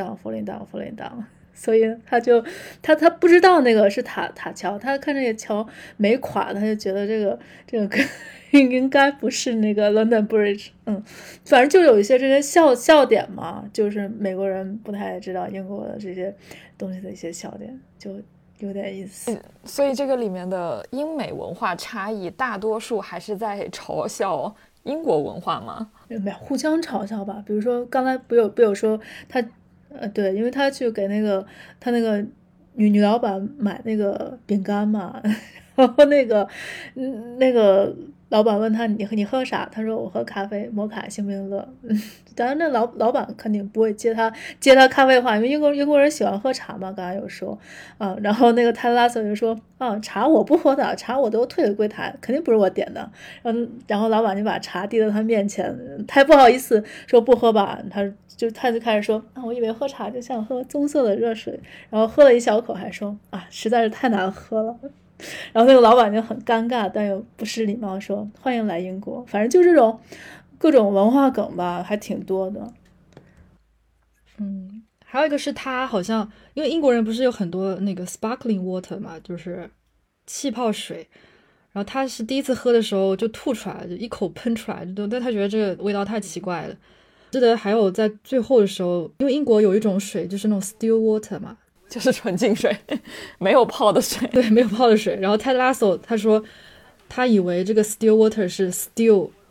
down， 所以他不知道那个是塔桥，他看这个桥没垮，他就觉得这个歌应该不是那个 London Bridge。反正就有一些这些笑点嘛，就是美国人不太知道英国的这些东西的一些笑点，就有点意思。 所以这个里面的英美文化差异大多数还是在嘲笑英国文化吗？ 没有，互相嘲笑吧。比如说刚才不有说他对，因为他去给他那个女老板买那个饼干嘛，然后那个老板问他你喝啥？他说我喝咖啡，摩卡星冰乐。当然那老板肯定不会接他咖啡的话，因为英国人喜欢喝茶嘛，刚才有说然后那个泰拉索就说茶我不喝的，茶我都退给柜台，肯定不是我点的。然后老板就把茶递到他面前，他不好意思说不喝吧，他就开始说我以为喝茶就像喝棕色的热水，然后喝了一小口还说实在是太难喝了。然后那个老板就很尴尬，但又不失礼貌说欢迎来英国。反正就这种各种文化梗吧，还挺多的。 还有一个是他好像因为英国人不是有很多那个 sparkling water 嘛，就是气泡水，然后他是第一次喝的时候就吐出来，就一口喷出来，但他觉得这个味道太奇怪了。记得还有在最后的时候，因为英国有一种水就是那种 still water 嘛， 就是纯净水，没有泡的水。 对，没有泡的水。然后泰拉索他说他以为这个 still water 是 still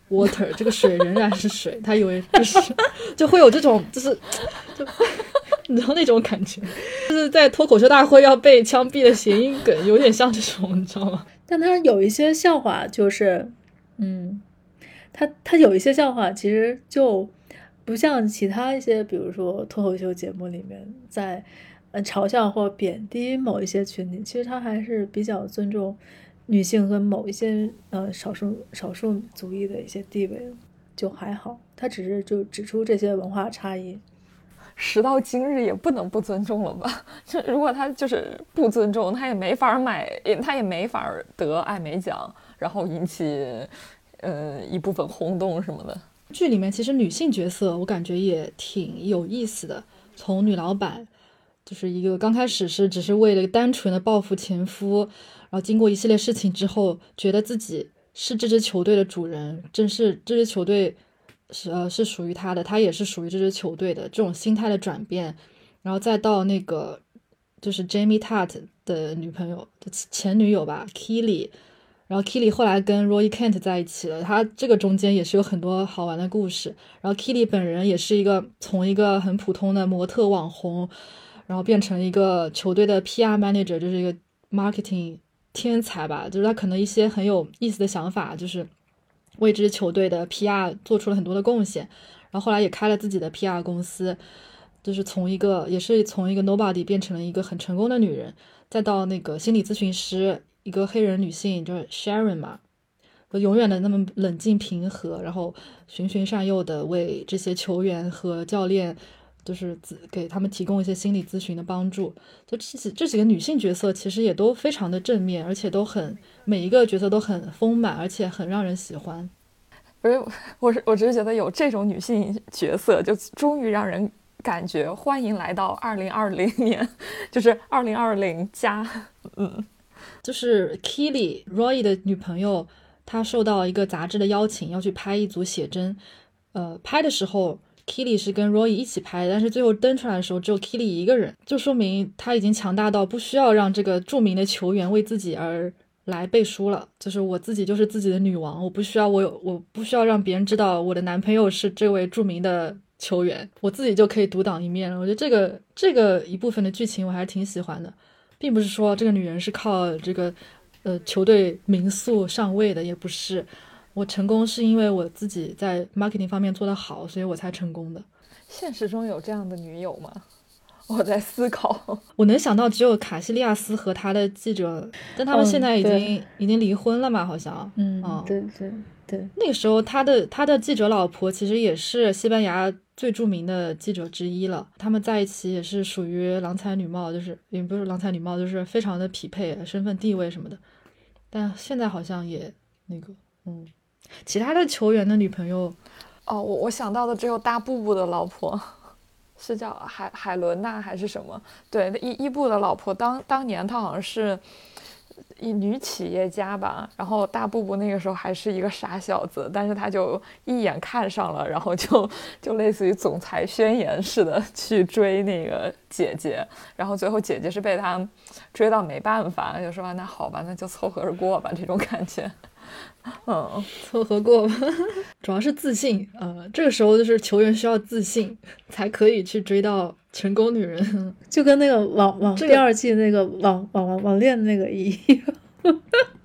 water， 这个水仍然是水，他以为就会有这种就你知道那种感觉，就是在脱口秀大会要被枪毙的谐音梗，有点像这种，你知道吗？ 但他有一些笑话就是他有一些笑话其实就不像其他一些比如说脱口秀节目里面在嘲笑或贬低某一些群体，其实他还是比较尊重女性和某一些少数族裔的一些地位，就还好，他只是就指出这些文化差异。 时到今日也不能不尊重了吧？如果他就是不尊重，他也没法得艾美奖，然后引起一部分轰动什么的。 剧里面其实女性角色我感觉也挺有意思的，从女老板就是一个刚开始只是为了单纯的报复前夫，然后经过一系列事情之后，觉得自己是这支球队的主人，正是这支球队是属于他的，他也是属于这支球队的这种心态的转变，然后再到那个就是 Jamie Tart 的女朋友的前女友吧 Keely， 然后 Keely 后来跟 Roy Kent 在一起了，他这个中间也是有很多好玩的故事。然后 Keely 本人也是从一个很普通的模特网红，然后变成一个球队的 PR manager， 就是一个 marketing 天才吧，就是他可能一些很有意思的想法，就是为这支球队的 PR 做出了很多的贡献，然后后来也开了自己的 PR 公司，就是从一个 nobody 变成了一个很成功的女人，再到那个心理咨询师，一个黑人女性就是 Sharon 嘛，永远的那么冷静平和，然后循循善诱的为这些球员和教练就是给他们提供一些心理咨询的帮助。就这几个女性角色其实也都非常的正面，而且每一个角色都很丰满，而且很让人喜欢。 不是，我只是觉得有这种女性角色，就终于让人感觉欢迎来到2020年，就是2020加。 就是 Keely Roy 的女朋友，她受到一个杂志的邀请，要去拍一组写真。拍的时候 Keely 是跟 Roy 一起拍，但是最后登出来的时候只有 Keely 一个人，就说明她已经强大到不需要让这个著名的球员为自己而来背书了。就是我自己就是自己的女王，我不需要让别人知道我的男朋友是这位著名的球员，我自己就可以独当一面了。我觉得这个一部分的剧情我还是挺喜欢的，并不是说这个女人是靠这个球队名宿上位的，也不是。我成功是因为我自己在 marketing 方面做得好，所以我才成功的。 现实中有这样的女友吗？我在思考。 我能想到只有卡西利亚斯和他的记者，但他们现在已经离婚了嘛，好像。 对。 那个时候他的记者老婆其实也是西班牙最著名的记者之一了，他们在一起也是属于郎才女貌，就是也不是郎才女貌，就是非常的匹配，身份地位什么的。但现在好像也那个其他的球员的女朋友， 我想到的只有大布布的老婆，是叫海伦娜还是什么？对，伊布的老婆当年她好像是一女企业家吧，然后大布布那个时候还是一个傻小子，但是他就一眼看上了，然后就类似于总裁宣言似的去追那个姐姐，然后最后姐姐是被他追到没办法，就说那好吧，那就凑合着过吧，这种感觉。 凑合过吧。主要是自信，这个时候就是球员需要自信才可以去追到成功女人， 就跟那个第二季那个网恋那个一样。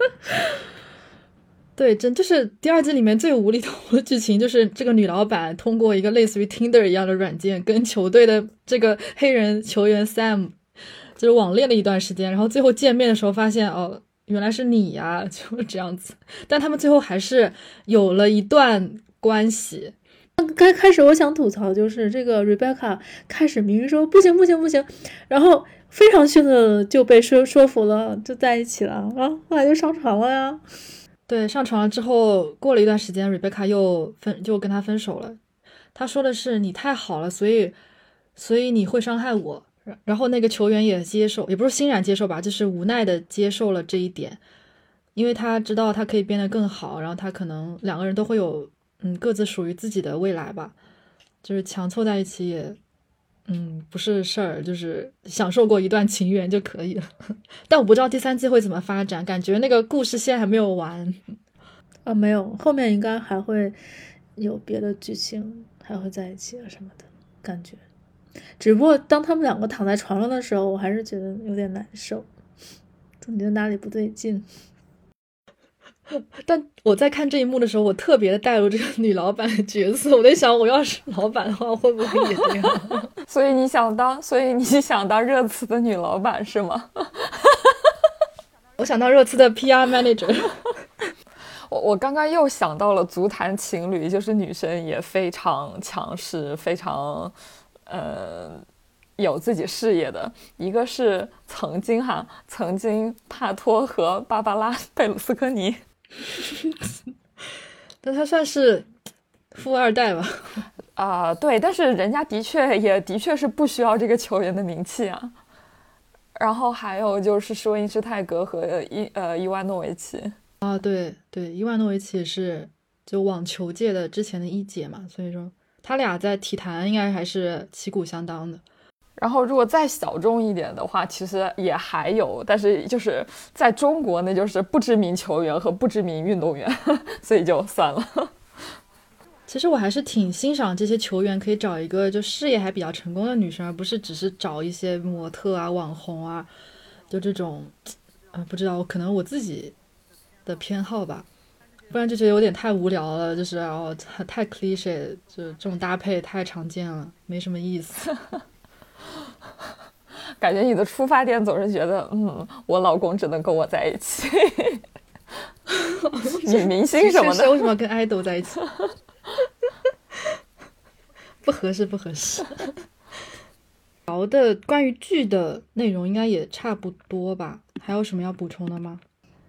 对，就是第二季里面最无厘头的剧情，就是这个女老板通过一个类似于 Tinder 一样的软件，跟球队的这个黑人球员 Sam 就是网恋了一段时间，然后最后见面的时候发现原来是你呀，就是这样子。但他们最后还是有了一段关系。 开始我想吐槽就是这个 Rebecca 开始明明说不行，然后非常迅速的就被说服了，就在一起了，然后后来就上床了呀。 对，上床了之后过了一段时间 Rebecca 就跟他分手了。他说的是你太好了，所以你会伤害我。然后那个球员也接受，也不是欣然接受吧，就是无奈的接受了这一点，因为他知道他可以变得更好，然后他可能两个人都会有各自属于自己的未来吧，就是强凑在一起也不是事儿，就是享受过一段情缘就可以了。但我不知道第3季会怎么发展，感觉那个故事线还没有完。 没有，后面应该还会有别的剧情，还会在一起啊什么的感觉。只不过当他们两个躺在床上的时候，我还是觉得有点难受，总觉得哪里不对劲。 但我在看这一幕的时候，我特别的带入这个女老板的角色，我在想，我要是老板的话，会不会也这样？ 所以你想当热词的女老板是吗？ 我想到热词的 PR manager。 我刚刚又想到了足坛情侣，就是女生也非常强势，非常有自己事业的，一个是曾经帕托和芭芭拉贝鲁斯科尼。 但他算是富二代吧？ 对，但是人家的确是不需要这个球员的名气啊。然后还有就是施温施泰格和伊万诺维奇。 对，伊万诺维奇也是就网球界的之前的一姐嘛，所以说他俩在体坛应该还是旗鼓相当的。 然后如果再小众一点的话，其实也还有，但是就是在中国那就是不知名球员和不知名运动员，所以就算了。 其实我还是挺欣赏这些球员可以找一个就事业还比较成功的女生，而不是只是找一些模特啊、网红啊，就这种不知道，可能我自己的偏好吧，不然就觉得有点太无聊了，就是太 cliché， 就这种搭配太常见了，没什么意思。 感觉你的出发点总是觉得我老公只能跟我在一起。女明星什么的为什么要跟爱豆在一起？不合适。聊的关于剧的内容应该也差不多吧，还有什么要补充的吗？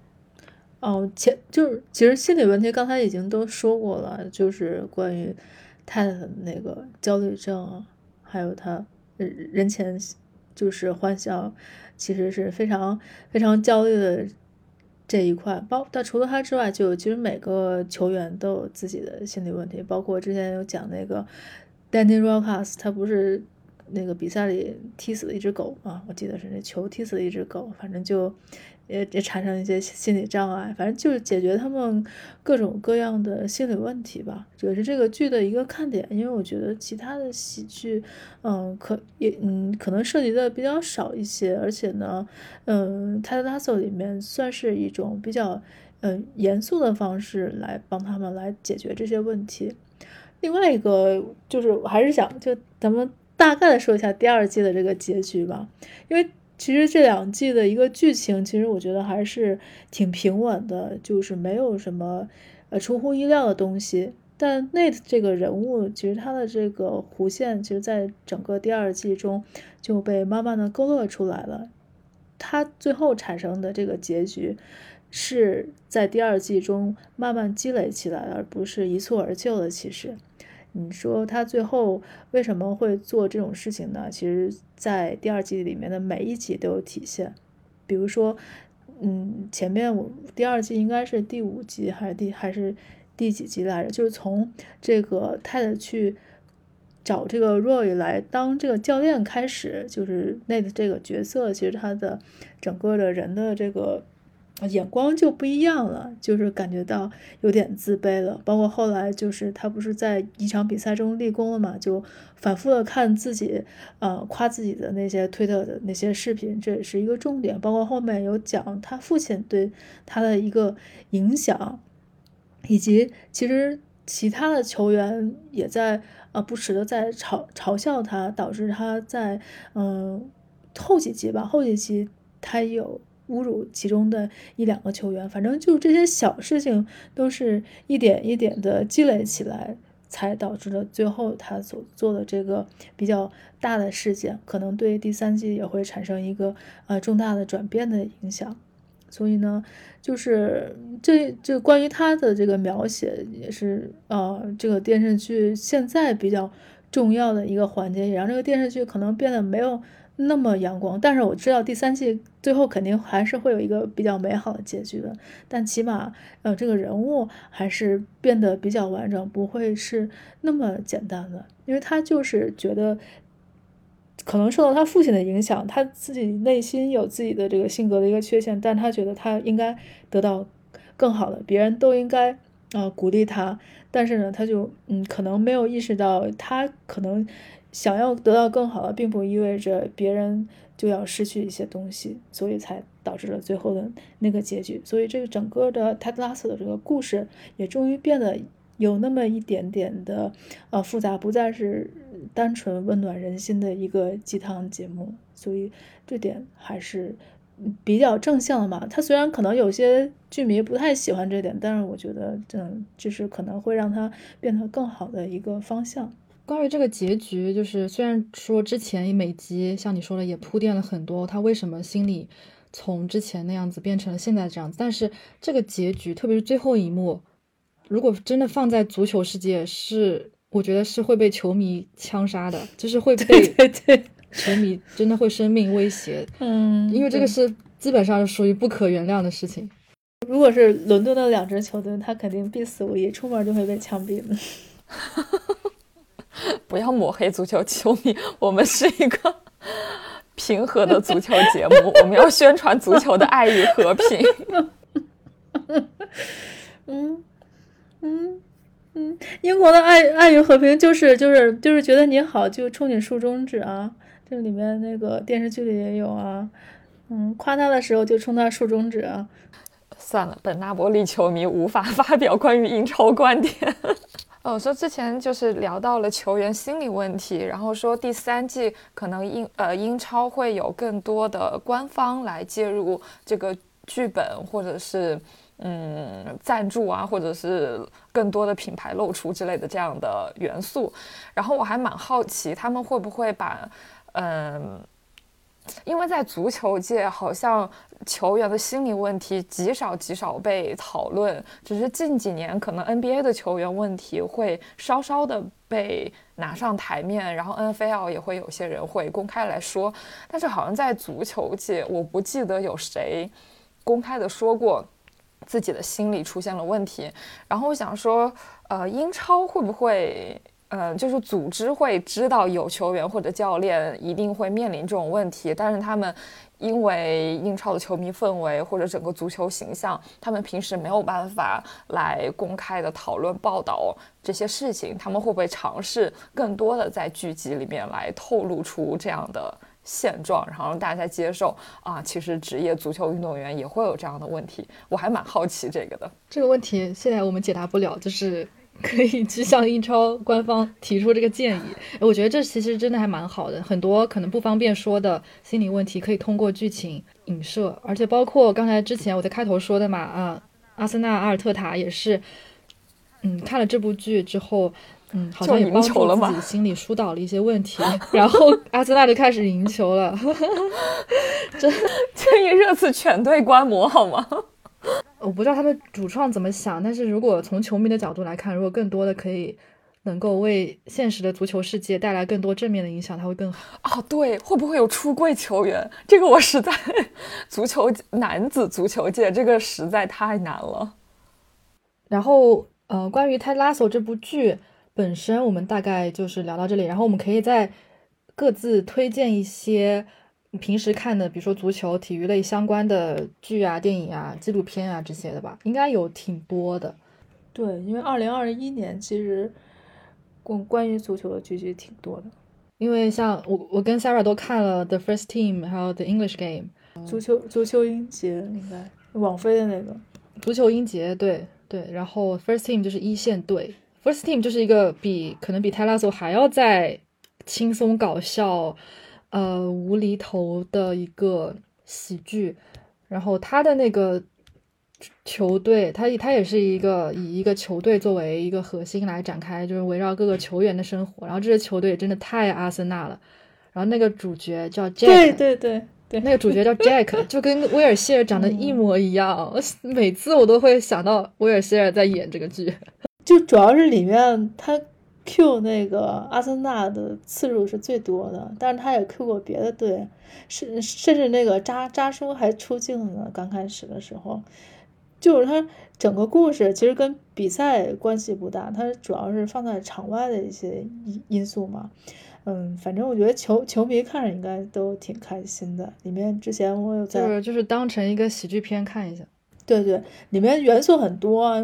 就是其实心理问题刚才已经都说过了，就是关于他的那个焦虑症，还有他人前就是欢笑，其实是非常非常焦虑的这一块。但除了他之外，就其实每个球员都有自己的心理问题，包括之前有讲那个 Danny Rojas， 他不是那个比赛里踢死了一只狗嘛，我记得是那球踢死了一只狗，反正就也产生一些心理障碍，反正就是解决他们各种各样的心理问题吧，这也是这个剧的一个看点。因为我觉得其他的喜剧可能涉及的比较少一些，而且呢Ted Lasso 里面算是一种比较严肃的方式来帮他们来解决这些问题。另外一个就是我还是想就咱们大概的说一下第二季的这个结局吧，因为其实这2季的一个剧情，其实我觉得还是挺平稳的，就是没有什么出乎意料的东西。但 Nate 这个人物，其实他的这个弧线，其实在整个第2季中就被慢慢的勾勒出来了。他最后产生的这个结局，是在第2季中慢慢积累起来的，而不是一蹴而就的。其实你说他最后为什么会做这种事情呢？其实在第2季里面的每一集都有体现。比如说前面第2季应该是第5集还是第几集来着，就是从这个Ted去找这个 Roy 来当这个教练开始，就是 Nate 这个角色，其实他的整个的人的这个眼光就不一样了，就是感觉到有点自卑了。包括后来就是他不是在一场比赛中立功了嘛，就反复的看自己夸自己的那些推特的那些视频，这也是一个重点。包括后面有讲他父亲对他的一个影响，以及其实其他的球员也在不时的在嘲笑他，导致他在后几集他有侮辱其中的1-2个球员，反正就这些小事情都是一点一点的积累起来，才导致了最后他所做的这个比较大的事件，可能对第3季也会产生一个重大的转变的影响。所以呢，就是这关于他的这个描写，也是这个电视剧现在比较重要的一个环节，也让这个电视剧可能变得没有那么阳光。但是我知道第3季最后肯定还是会有一个比较美好的结局的，但起码这个人物还是变得比较完整，不会是那么简单的。因为他就是觉得可能受到他父亲的影响，他自己内心有自己的这个性格的一个缺陷，但他觉得他应该得到更好的，别人都应该鼓励他，但是呢，他就可能没有意识到，他可能想要得到更好的，并不意味着别人就要失去一些东西，所以才导致了最后的那个结局。所以这个整个的Ted Lasso的这个故事也终于变得有那么一点点的复杂，不再是单纯温暖人心的一个鸡汤节目。所以这点还是比较正向的嘛。他虽然可能有些剧迷不太喜欢这点，但是我觉得这是可能会让他变得更好的一个方向。 关于这个结局，就是虽然说之前每集像你说的也铺垫了很多，他为什么心里从之前那样子变成了现在这样子，但是这个结局，特别是最后一幕，如果真的放在足球世界，我觉得是会被球迷枪杀的，就是会被球迷真的会生命威胁。因为这个是基本上是属于不可原谅的事情。 如果是伦敦的2支球队，他肯定必死无疑，出门就会被枪毙的。 不要抹黑足球球迷，我们是一个平和的足球节目，我们要宣传足球的爱与和平。 英国的爱与和平就是觉得你好就冲你竖中指啊，这里面那个电视剧里也有啊。夸他的时候就冲他竖中指啊。 算了，本拿波利球迷无法发表关于英超观点。我说之前就是聊到了球员心理问题，然后说第3季可能英超会有更多的官方来介入这个剧本，或者是赞助啊，或者是更多的品牌露出之类的这样的元素。然后我还蛮好奇他们会不会把因为在足球界好像球员的心理问题极少被讨论，只是近几年可能 NBA 的球员问题会稍稍的被拿上台面，然后 NFL 也会有些人会公开来说，但是好像在足球界我不记得有谁公开的说过自己的心理出现了问题。然后我想说英超会不会就是组织会知道有球员或者教练一定会面临这种问题，但是他们因为英超的球迷氛围或者整个足球形象，他们平时没有办法来公开的讨论报道这些事情，他们会不会尝试更多的在剧集里面来透露出这样的现状，然后让大家接受其实职业足球运动员也会有这样的问题。我还蛮好奇这个的。 这个问题现在我们解答不了，就是可以去向英超官方提出这个建议。我觉得这其实真的还蛮好的，很多可能不方便说的心理问题可以通过剧情影射，而且包括刚才之前我在开头说的嘛，阿森纳阿尔特塔也是看了这部剧之后好像也帮助自己心理疏导了一些问题，然后阿森纳就开始赢球了。 建议热刺全队观摩好吗？ 我不知道他们主创怎么想，但是如果从球迷的角度来看，如果更多的可以能够为现实的足球世界带来更多正面的影响，它会更好。 对，会不会有出柜球员？这个我实在男子足球界这个实在太难了。 然后关于 Ted Lasso 这部剧本身，我们大概就是聊到这里，然后我们可以再各自推荐一些平时看的，比如说足球体育类相关的剧啊、电影啊、纪录片啊这些的吧，应该有挺多的。 对，因为2021年其实关于足球的剧集挺多的。 因为像我跟 Sarah 都看了 The First Team 还有 The English Game。 足球英杰应该网飞的那个足球英杰，对，然后 First Team 就是一线队， First Team 就是一个可能比 Ted Lasso 还要再轻松搞笑无厘头的一个喜剧。然后他的那个球队，他也是以一个球队作为一个核心来展开，就是围绕各个球员的生活。然后这支球队真的太阿森纳了，然后那个主角叫 Jack， 对， 那个主角叫 Jack， 就跟威尔希尔长得一模一样。每次我都会想到威尔希尔在演这个剧。 就主要是里面他 Q 那个阿森纳的次数是最多的，但是他也 Q 过别的队，甚至那个扎叔还出镜了。刚开始的时候，就是他整个故事其实跟比赛关系不大，它主要是放在场外的一些因素嘛。反正我觉得球迷看着应该都挺开心的。里面之前我有在就是当成一个喜剧片看一下。 对，里面元素很多，什么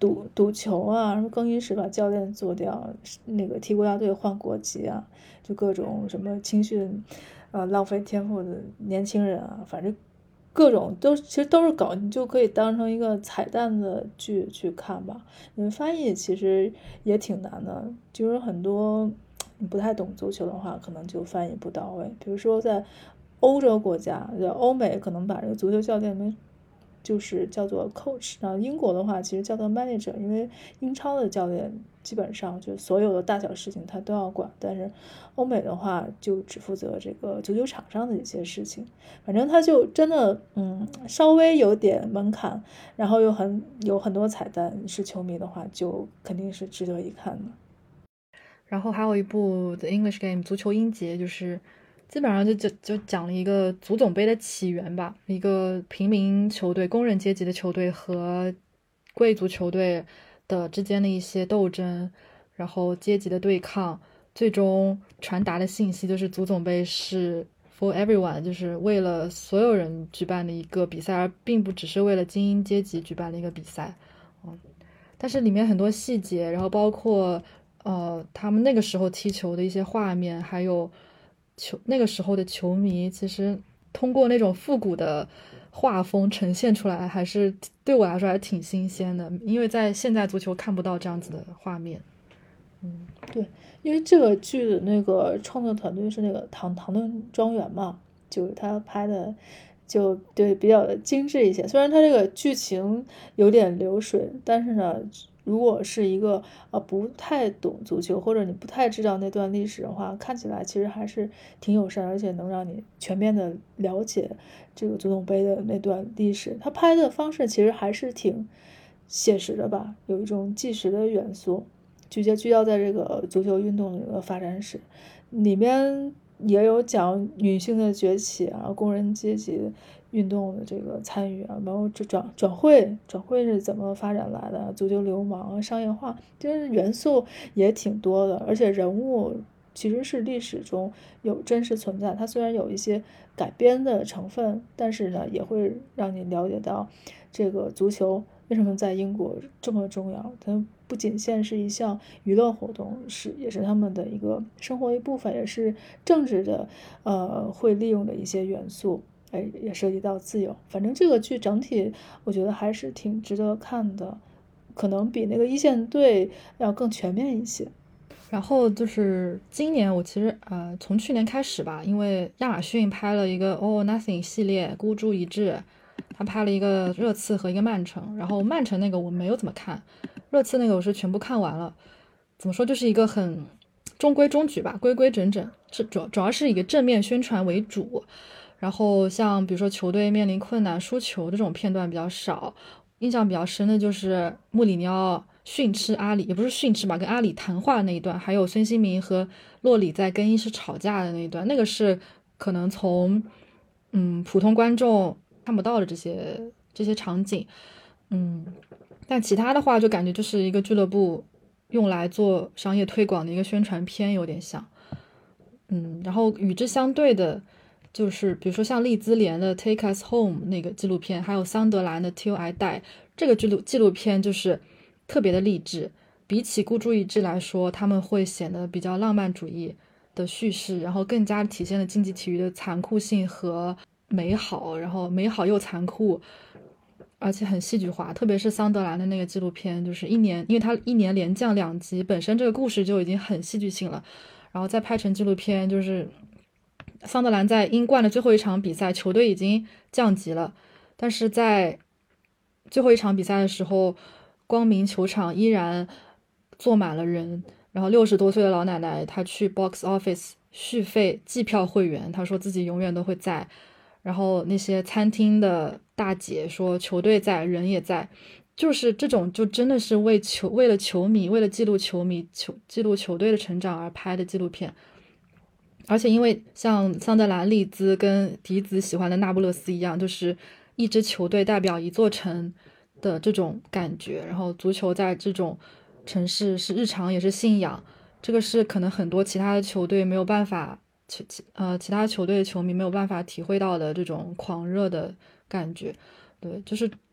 赌球啊，什么更衣室把教练做掉，那个替国家队换国籍啊，就各种什么青训，浪费天赋的年轻人啊，反正各种其实都是梗，你就可以当成一个彩蛋的剧去看吧。你们翻译其实也挺难的，就是很多你不太懂足球的话，可能就翻译不到位。比如说在欧洲国家，欧美可能把这个足球教练们就是叫做 coach， 然后英国的话其实叫做 manager， 因为英超的教练基本上就所有的大小事情他都要管，但是欧美的话就只负责这个足球场上的一些事情，反正他就真的稍微有点门槛，然后有很多彩蛋，是球迷的话就肯定是值得一看的。 然后还有一部 The English Game 足球英杰，就是基本上就讲了一个足总杯的起源吧，一个平民球队、工人阶级的球队和贵族球队的之间的一些斗争，然后阶级的对抗，最终传达的信息就是足总杯是 for everyone， 就是为了所有人举办的一个比赛，而并不只是为了精英阶级举办的一个比赛。但是里面很多细节，然后包括他们那个时候踢球的一些画面，还有那个时候的球迷，其实通过那种复古的画风呈现出来，还是对我来说还挺新鲜的，因为在现在足球看不到这样子的画面。 对，因为这个剧的那个创作团队是那个唐顿庄园嘛，就是他拍的就对比较的精致一些。虽然他这个剧情有点流水，但是呢，如果是一个不太懂足球，或者你不太知道那段历史的话，看起来其实还是挺友善，而且能让你全面的了解这个足总杯的那段历史。他拍的方式其实还是挺写实的吧，有一种纪实的元素。聚焦在这个足球运动的一个发展史，里面也有讲女性的崛起啊，工人阶级运动的这个参与啊，然后这转会是怎么发展来的，足球流氓商业化，这元素也挺多的，而且人物其实是历史中有真实存在，它虽然有一些改编的成分，但是呢，也会让你了解到这个足球为什么在英国这么重要。它不仅限是一项娱乐活动，也是他们的一个生活一部分，也是政治的会利用的一些元素。也涉及到自由。反正这个剧整体我觉得还是挺值得看的，可能比那个一线队要更全面一些。 然后就是今年我其实从去年开始吧，因为亚马逊拍了一个 All or Nothing 系列孤注一掷，他拍了一个热刺和一个曼城，然后曼城那个我没有怎么看，热刺那个我是全部看完了。怎么说，就是一个很中规中矩吧，规规整整，主要是以一个正面宣传为主。然后像比如说球队面临困难输球这种片段比较少，印象比较深的就是穆里尼奥训斥阿里，也不是训斥吧，跟阿里谈话的那一段，还有孙兴民和洛里在更衣室吵架的那一段，那个是可能从普通观众看不到的这些场景。但其他的话就感觉就是一个俱乐部用来做商业推广的一个宣传片有点像。然后与之相对的就是比如说像利兹联的 Take Us Home 那个纪录片，还有桑德兰的 Till I Die， 这个纪录片就是特别的励志，比起孤注一掷来说，他们会显得比较浪漫主义的叙事，然后更加体现了竞技体育的残酷性和美好，然后美好又残酷，而且很戏剧化。特别是桑德兰的那个纪录片，就是因为他一年连降2级，本身这个故事就已经很戏剧性了，然后再拍成纪录片，就是桑德兰在英冠的最后一场比赛，球队已经降级了，但是在最后一场比赛的时候，光明球场依然坐满了人，然后60多岁的老奶奶她去 box office 续费季票会员，她说自己永远都会在，然后那些餐厅的大姐说球队在，人也在，就是这种就真的是为了球迷，为了记录球迷记录球队的成长而拍的纪录片。而且因为像桑德兰、利兹跟迪兹喜欢的那不勒斯一样，就是一支球队代表一座城的这种感觉，然后足球在这种城市是日常也是信仰，这个是可能很多其他的球队没有办法其他球队的球迷没有办法体会到的这种狂热的感觉。对，就是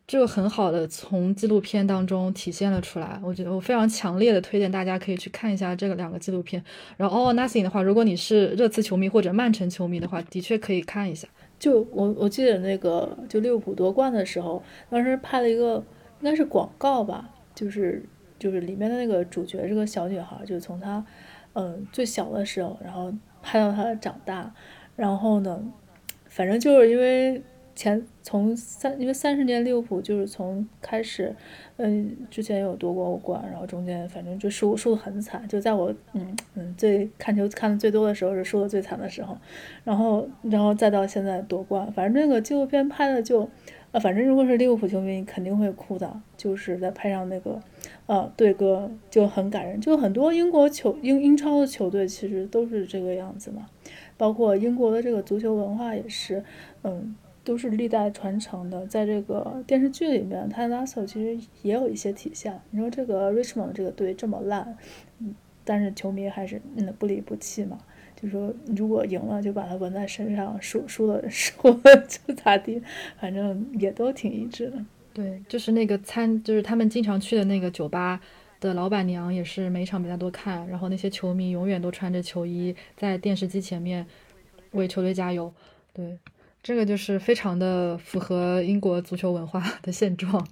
这个很好的从纪录片当中体现了出来。我觉得我非常强烈的推荐大家可以去看一下这个2个纪录片。然后 All or Nothing 的话，如果你是热刺球迷或者曼城球迷的话，的确可以看一下。 就我记得那个就利物浦夺冠的时候，当时拍了一个应该是广告吧，就是里面的那个主角这个小女孩，就是从她最小的时候，然后拍到她长大，然后呢，反正就是因为因为30年利物浦就是从开始，之前有夺过欧冠，然后中间反正就输得很惨，就在我最看球看的最多的时候是输得最惨的时候，然后再到现在夺冠，反正那个纪录片拍的就，反正如果是利物浦球迷肯定会哭的，就是再配上那个队歌就很感人，就很多英超的球队其实都是这个样子嘛，包括英国的这个足球文化也是，都是历代传承的，在这个电视剧里面，泰拉索其实也有一些体现。你说这个 Richmond 这个队这么烂，但是球迷还是不离不弃嘛，就说如果赢了就把它纹在身上，输了就咋地，反正也都挺一致的。 对，就是那个就是他们经常去的那个酒吧的老板娘也是每场比赛都看，然后那些球迷永远都穿着球衣在电视机前面为球队加油。对，这个就是非常的符合英国足球文化的现状。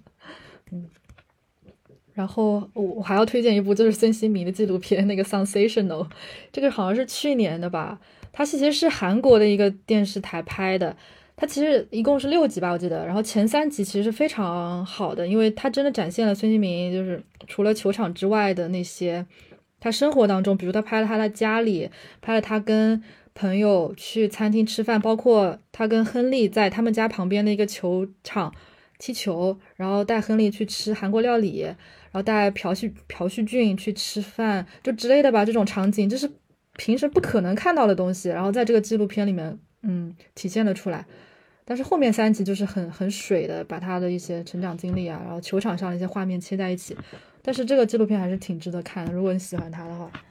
然后我还要推荐一部就是孙兴民的纪录片，那个 Sensational， 这个好像是去年的吧，它其实是韩国的一个电视台拍的，它其实一共是6集吧我记得，然后前3集其实是非常好的，因为它真的展现了孙兴民就是除了球场之外的那些他生活当中，比如他拍了他的家里，拍了他跟朋友去餐厅吃饭，包括他跟亨利在他们家旁边的一个球场踢球，然后带亨利去吃韩国料理，然后带朴叙俊去吃饭，就之类的吧。这种场景就是平时不可能看到的东西，然后在这个纪录片里面，体现了出来。但是后面3集就是很水的，把他的一些成长经历啊，然后球场上的一些画面切在一起。但是这个纪录片还是挺值得看的，如果你喜欢他的话。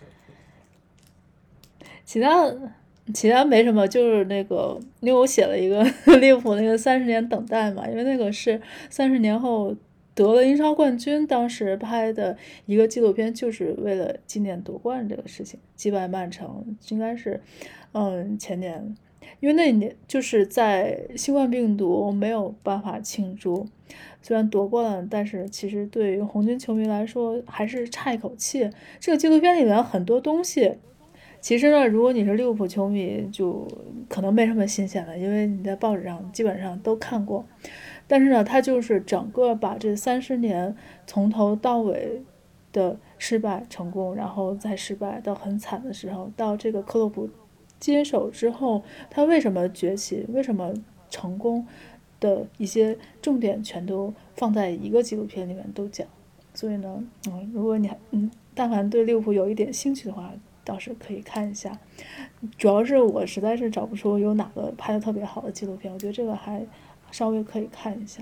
其他没什么，就是那个，因为我写了一个利物浦那个30年等待嘛，因为那个是30年后得了英超冠军，当时拍的一个纪录片，就是为了纪念夺冠这个事情，击败曼城，应该是前年，因为那年就是在新冠病毒没有办法庆祝，虽然夺冠了，但是其实对于红军球迷来说还是差一口气。这个纪录片里面很多东西。其实呢，如果你是利物浦球迷，就可能没什么新鲜的，因为你在报纸上基本上都看过。但是呢，它就是整个把这30年从头到尾的失败、成功，然后再失败到很惨的时候，到这个克洛普接手之后，他为什么崛起，为什么成功的一些重点全都放在一个纪录片里面都讲。所以呢，如果你但凡对利物浦有一点兴趣的话，倒是可以看一下，主要是我实在是找不出有哪个拍的特别好的纪录片，我觉得这个还稍微可以看一下。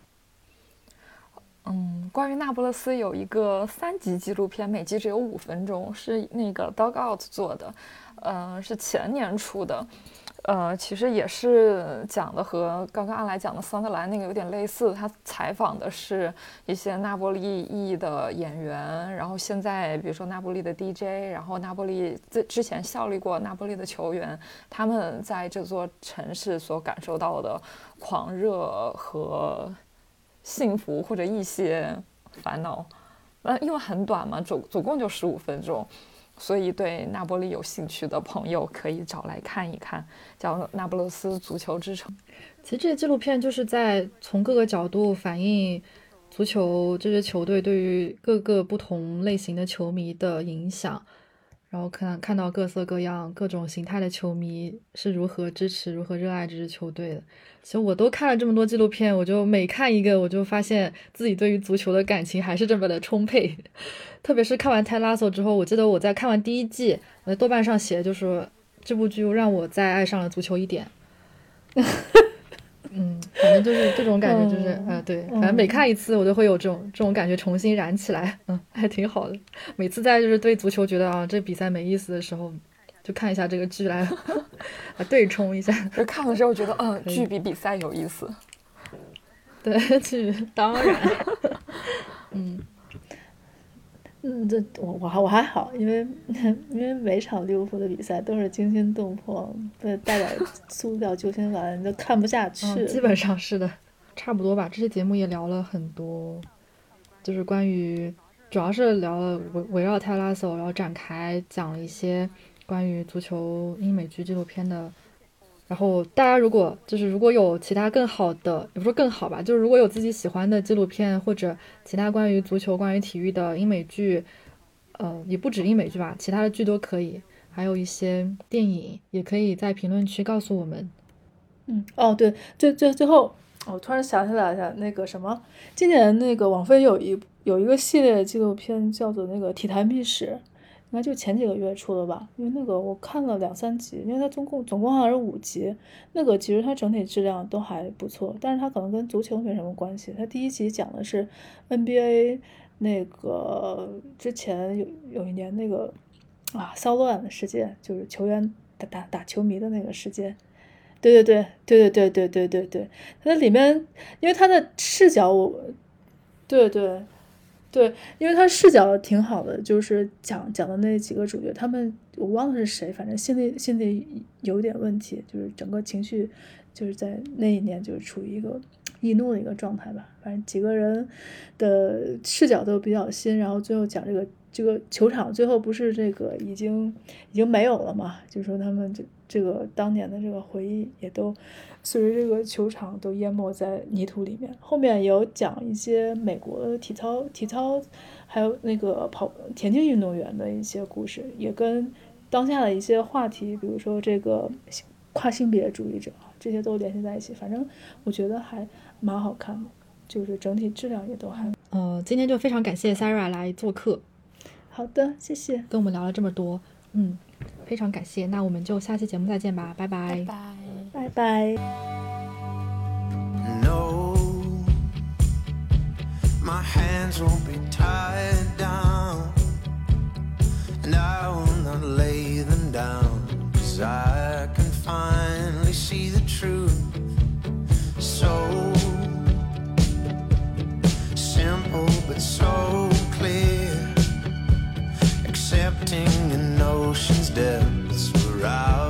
关于那不勒斯有一个3集纪录片，每集只有5分钟，是那个 Dugout 做的，是前年出的。其实也是讲的和刚刚阿来讲的桑德兰那个有点类似，他采访的是一些那波利裔的演员，然后现在比如说那波利的 DJ， 然后那波利之前效力过那波利的球员，他们在这座城市所感受到的狂热和幸福或者一些烦恼，因为很短嘛，总共就15分钟。所以对那波利有兴趣的朋友可以找来看一看，叫《那不勒斯足球之城》。 其实这个纪录片就是在从各个角度反映足球这支球队对于各个不同类型的球迷的影响，然后看到各色各样各种形态的球迷是如何支持如何热爱这支球队的。其实我都看了这么多纪录片，我就每看一个我就发现自己对于足球的感情还是这么的充沛。特别是看完泰拉索之后，我记得我在看完第1季，我在豆瓣上写的就是说这部剧让我再爱上了足球一点。反正就是这种感觉，就是对，反正每看一次我都会有这种感觉重新燃起来，还挺好的。每次在就是对足球觉得这比赛没意思的时候，就看一下这个剧来对冲一下。 就看的时候觉得剧比比赛有意思。 对，剧当然， 这我还好，因为每场利物浦的比赛都是惊心动魄，代表输掉旧金山都看不下去。 基本上是的，差不多吧。这期节目也聊了很多，就是关于，主要是聊了围绕泰拉索，然后展开讲了一些关于足球英美剧纪录片的。然后大家如果有其他更好的，也不说更好吧，就是如果有自己喜欢的纪录片或者其他关于足球、关于体育的英美剧，也不止英美剧吧，其他的剧都可以，还有一些电影也可以在评论区告诉我们。 哦对，最后我突然想起来一下，那个什么，今年那个网飞有一个系列纪录片叫做那个《体坛秘史》。应该就前几个月出的吧，因为那个我看了2-3集，因为它总共好像是5集，那个其实它整体质量都还不错，但是它可能跟足球没什么关系。它第一集讲的是 NBA 那个之前有一年那个骚乱的事件，就是球员打球迷的那个事件。对，它里面因为它的视角对，因为他视角挺好的，就是讲的那几个主角，他们我忘了是谁，反正心里有点问题，就是整个情绪就是在那一年就是处于一个易怒的一个状态吧。反正几个人的视角都比较新，然后最后讲这个球场最后不是这个已经没有了嘛，就是说他们这个当年的这个回忆也都随着这个球场都淹没在泥土里面。后面有讲一些美国的体操还有那个田径运动员的一些故事，也跟当下的一些话题，比如说这个跨性别主义者，这些都联系在一起。反正我觉得还蛮好看的，就是整体质量也都还今天就非常感谢 Sarah 来做客。 好的，谢谢， 跟我们聊了这么多，非常感谢。那我们就下期节目再见吧，拜拜， 拜拜。 No, my hands won't be tied down, and I will not lay them down, 'cause I can finally see the truth. So simple but so clear, accepting an ocean's depths were out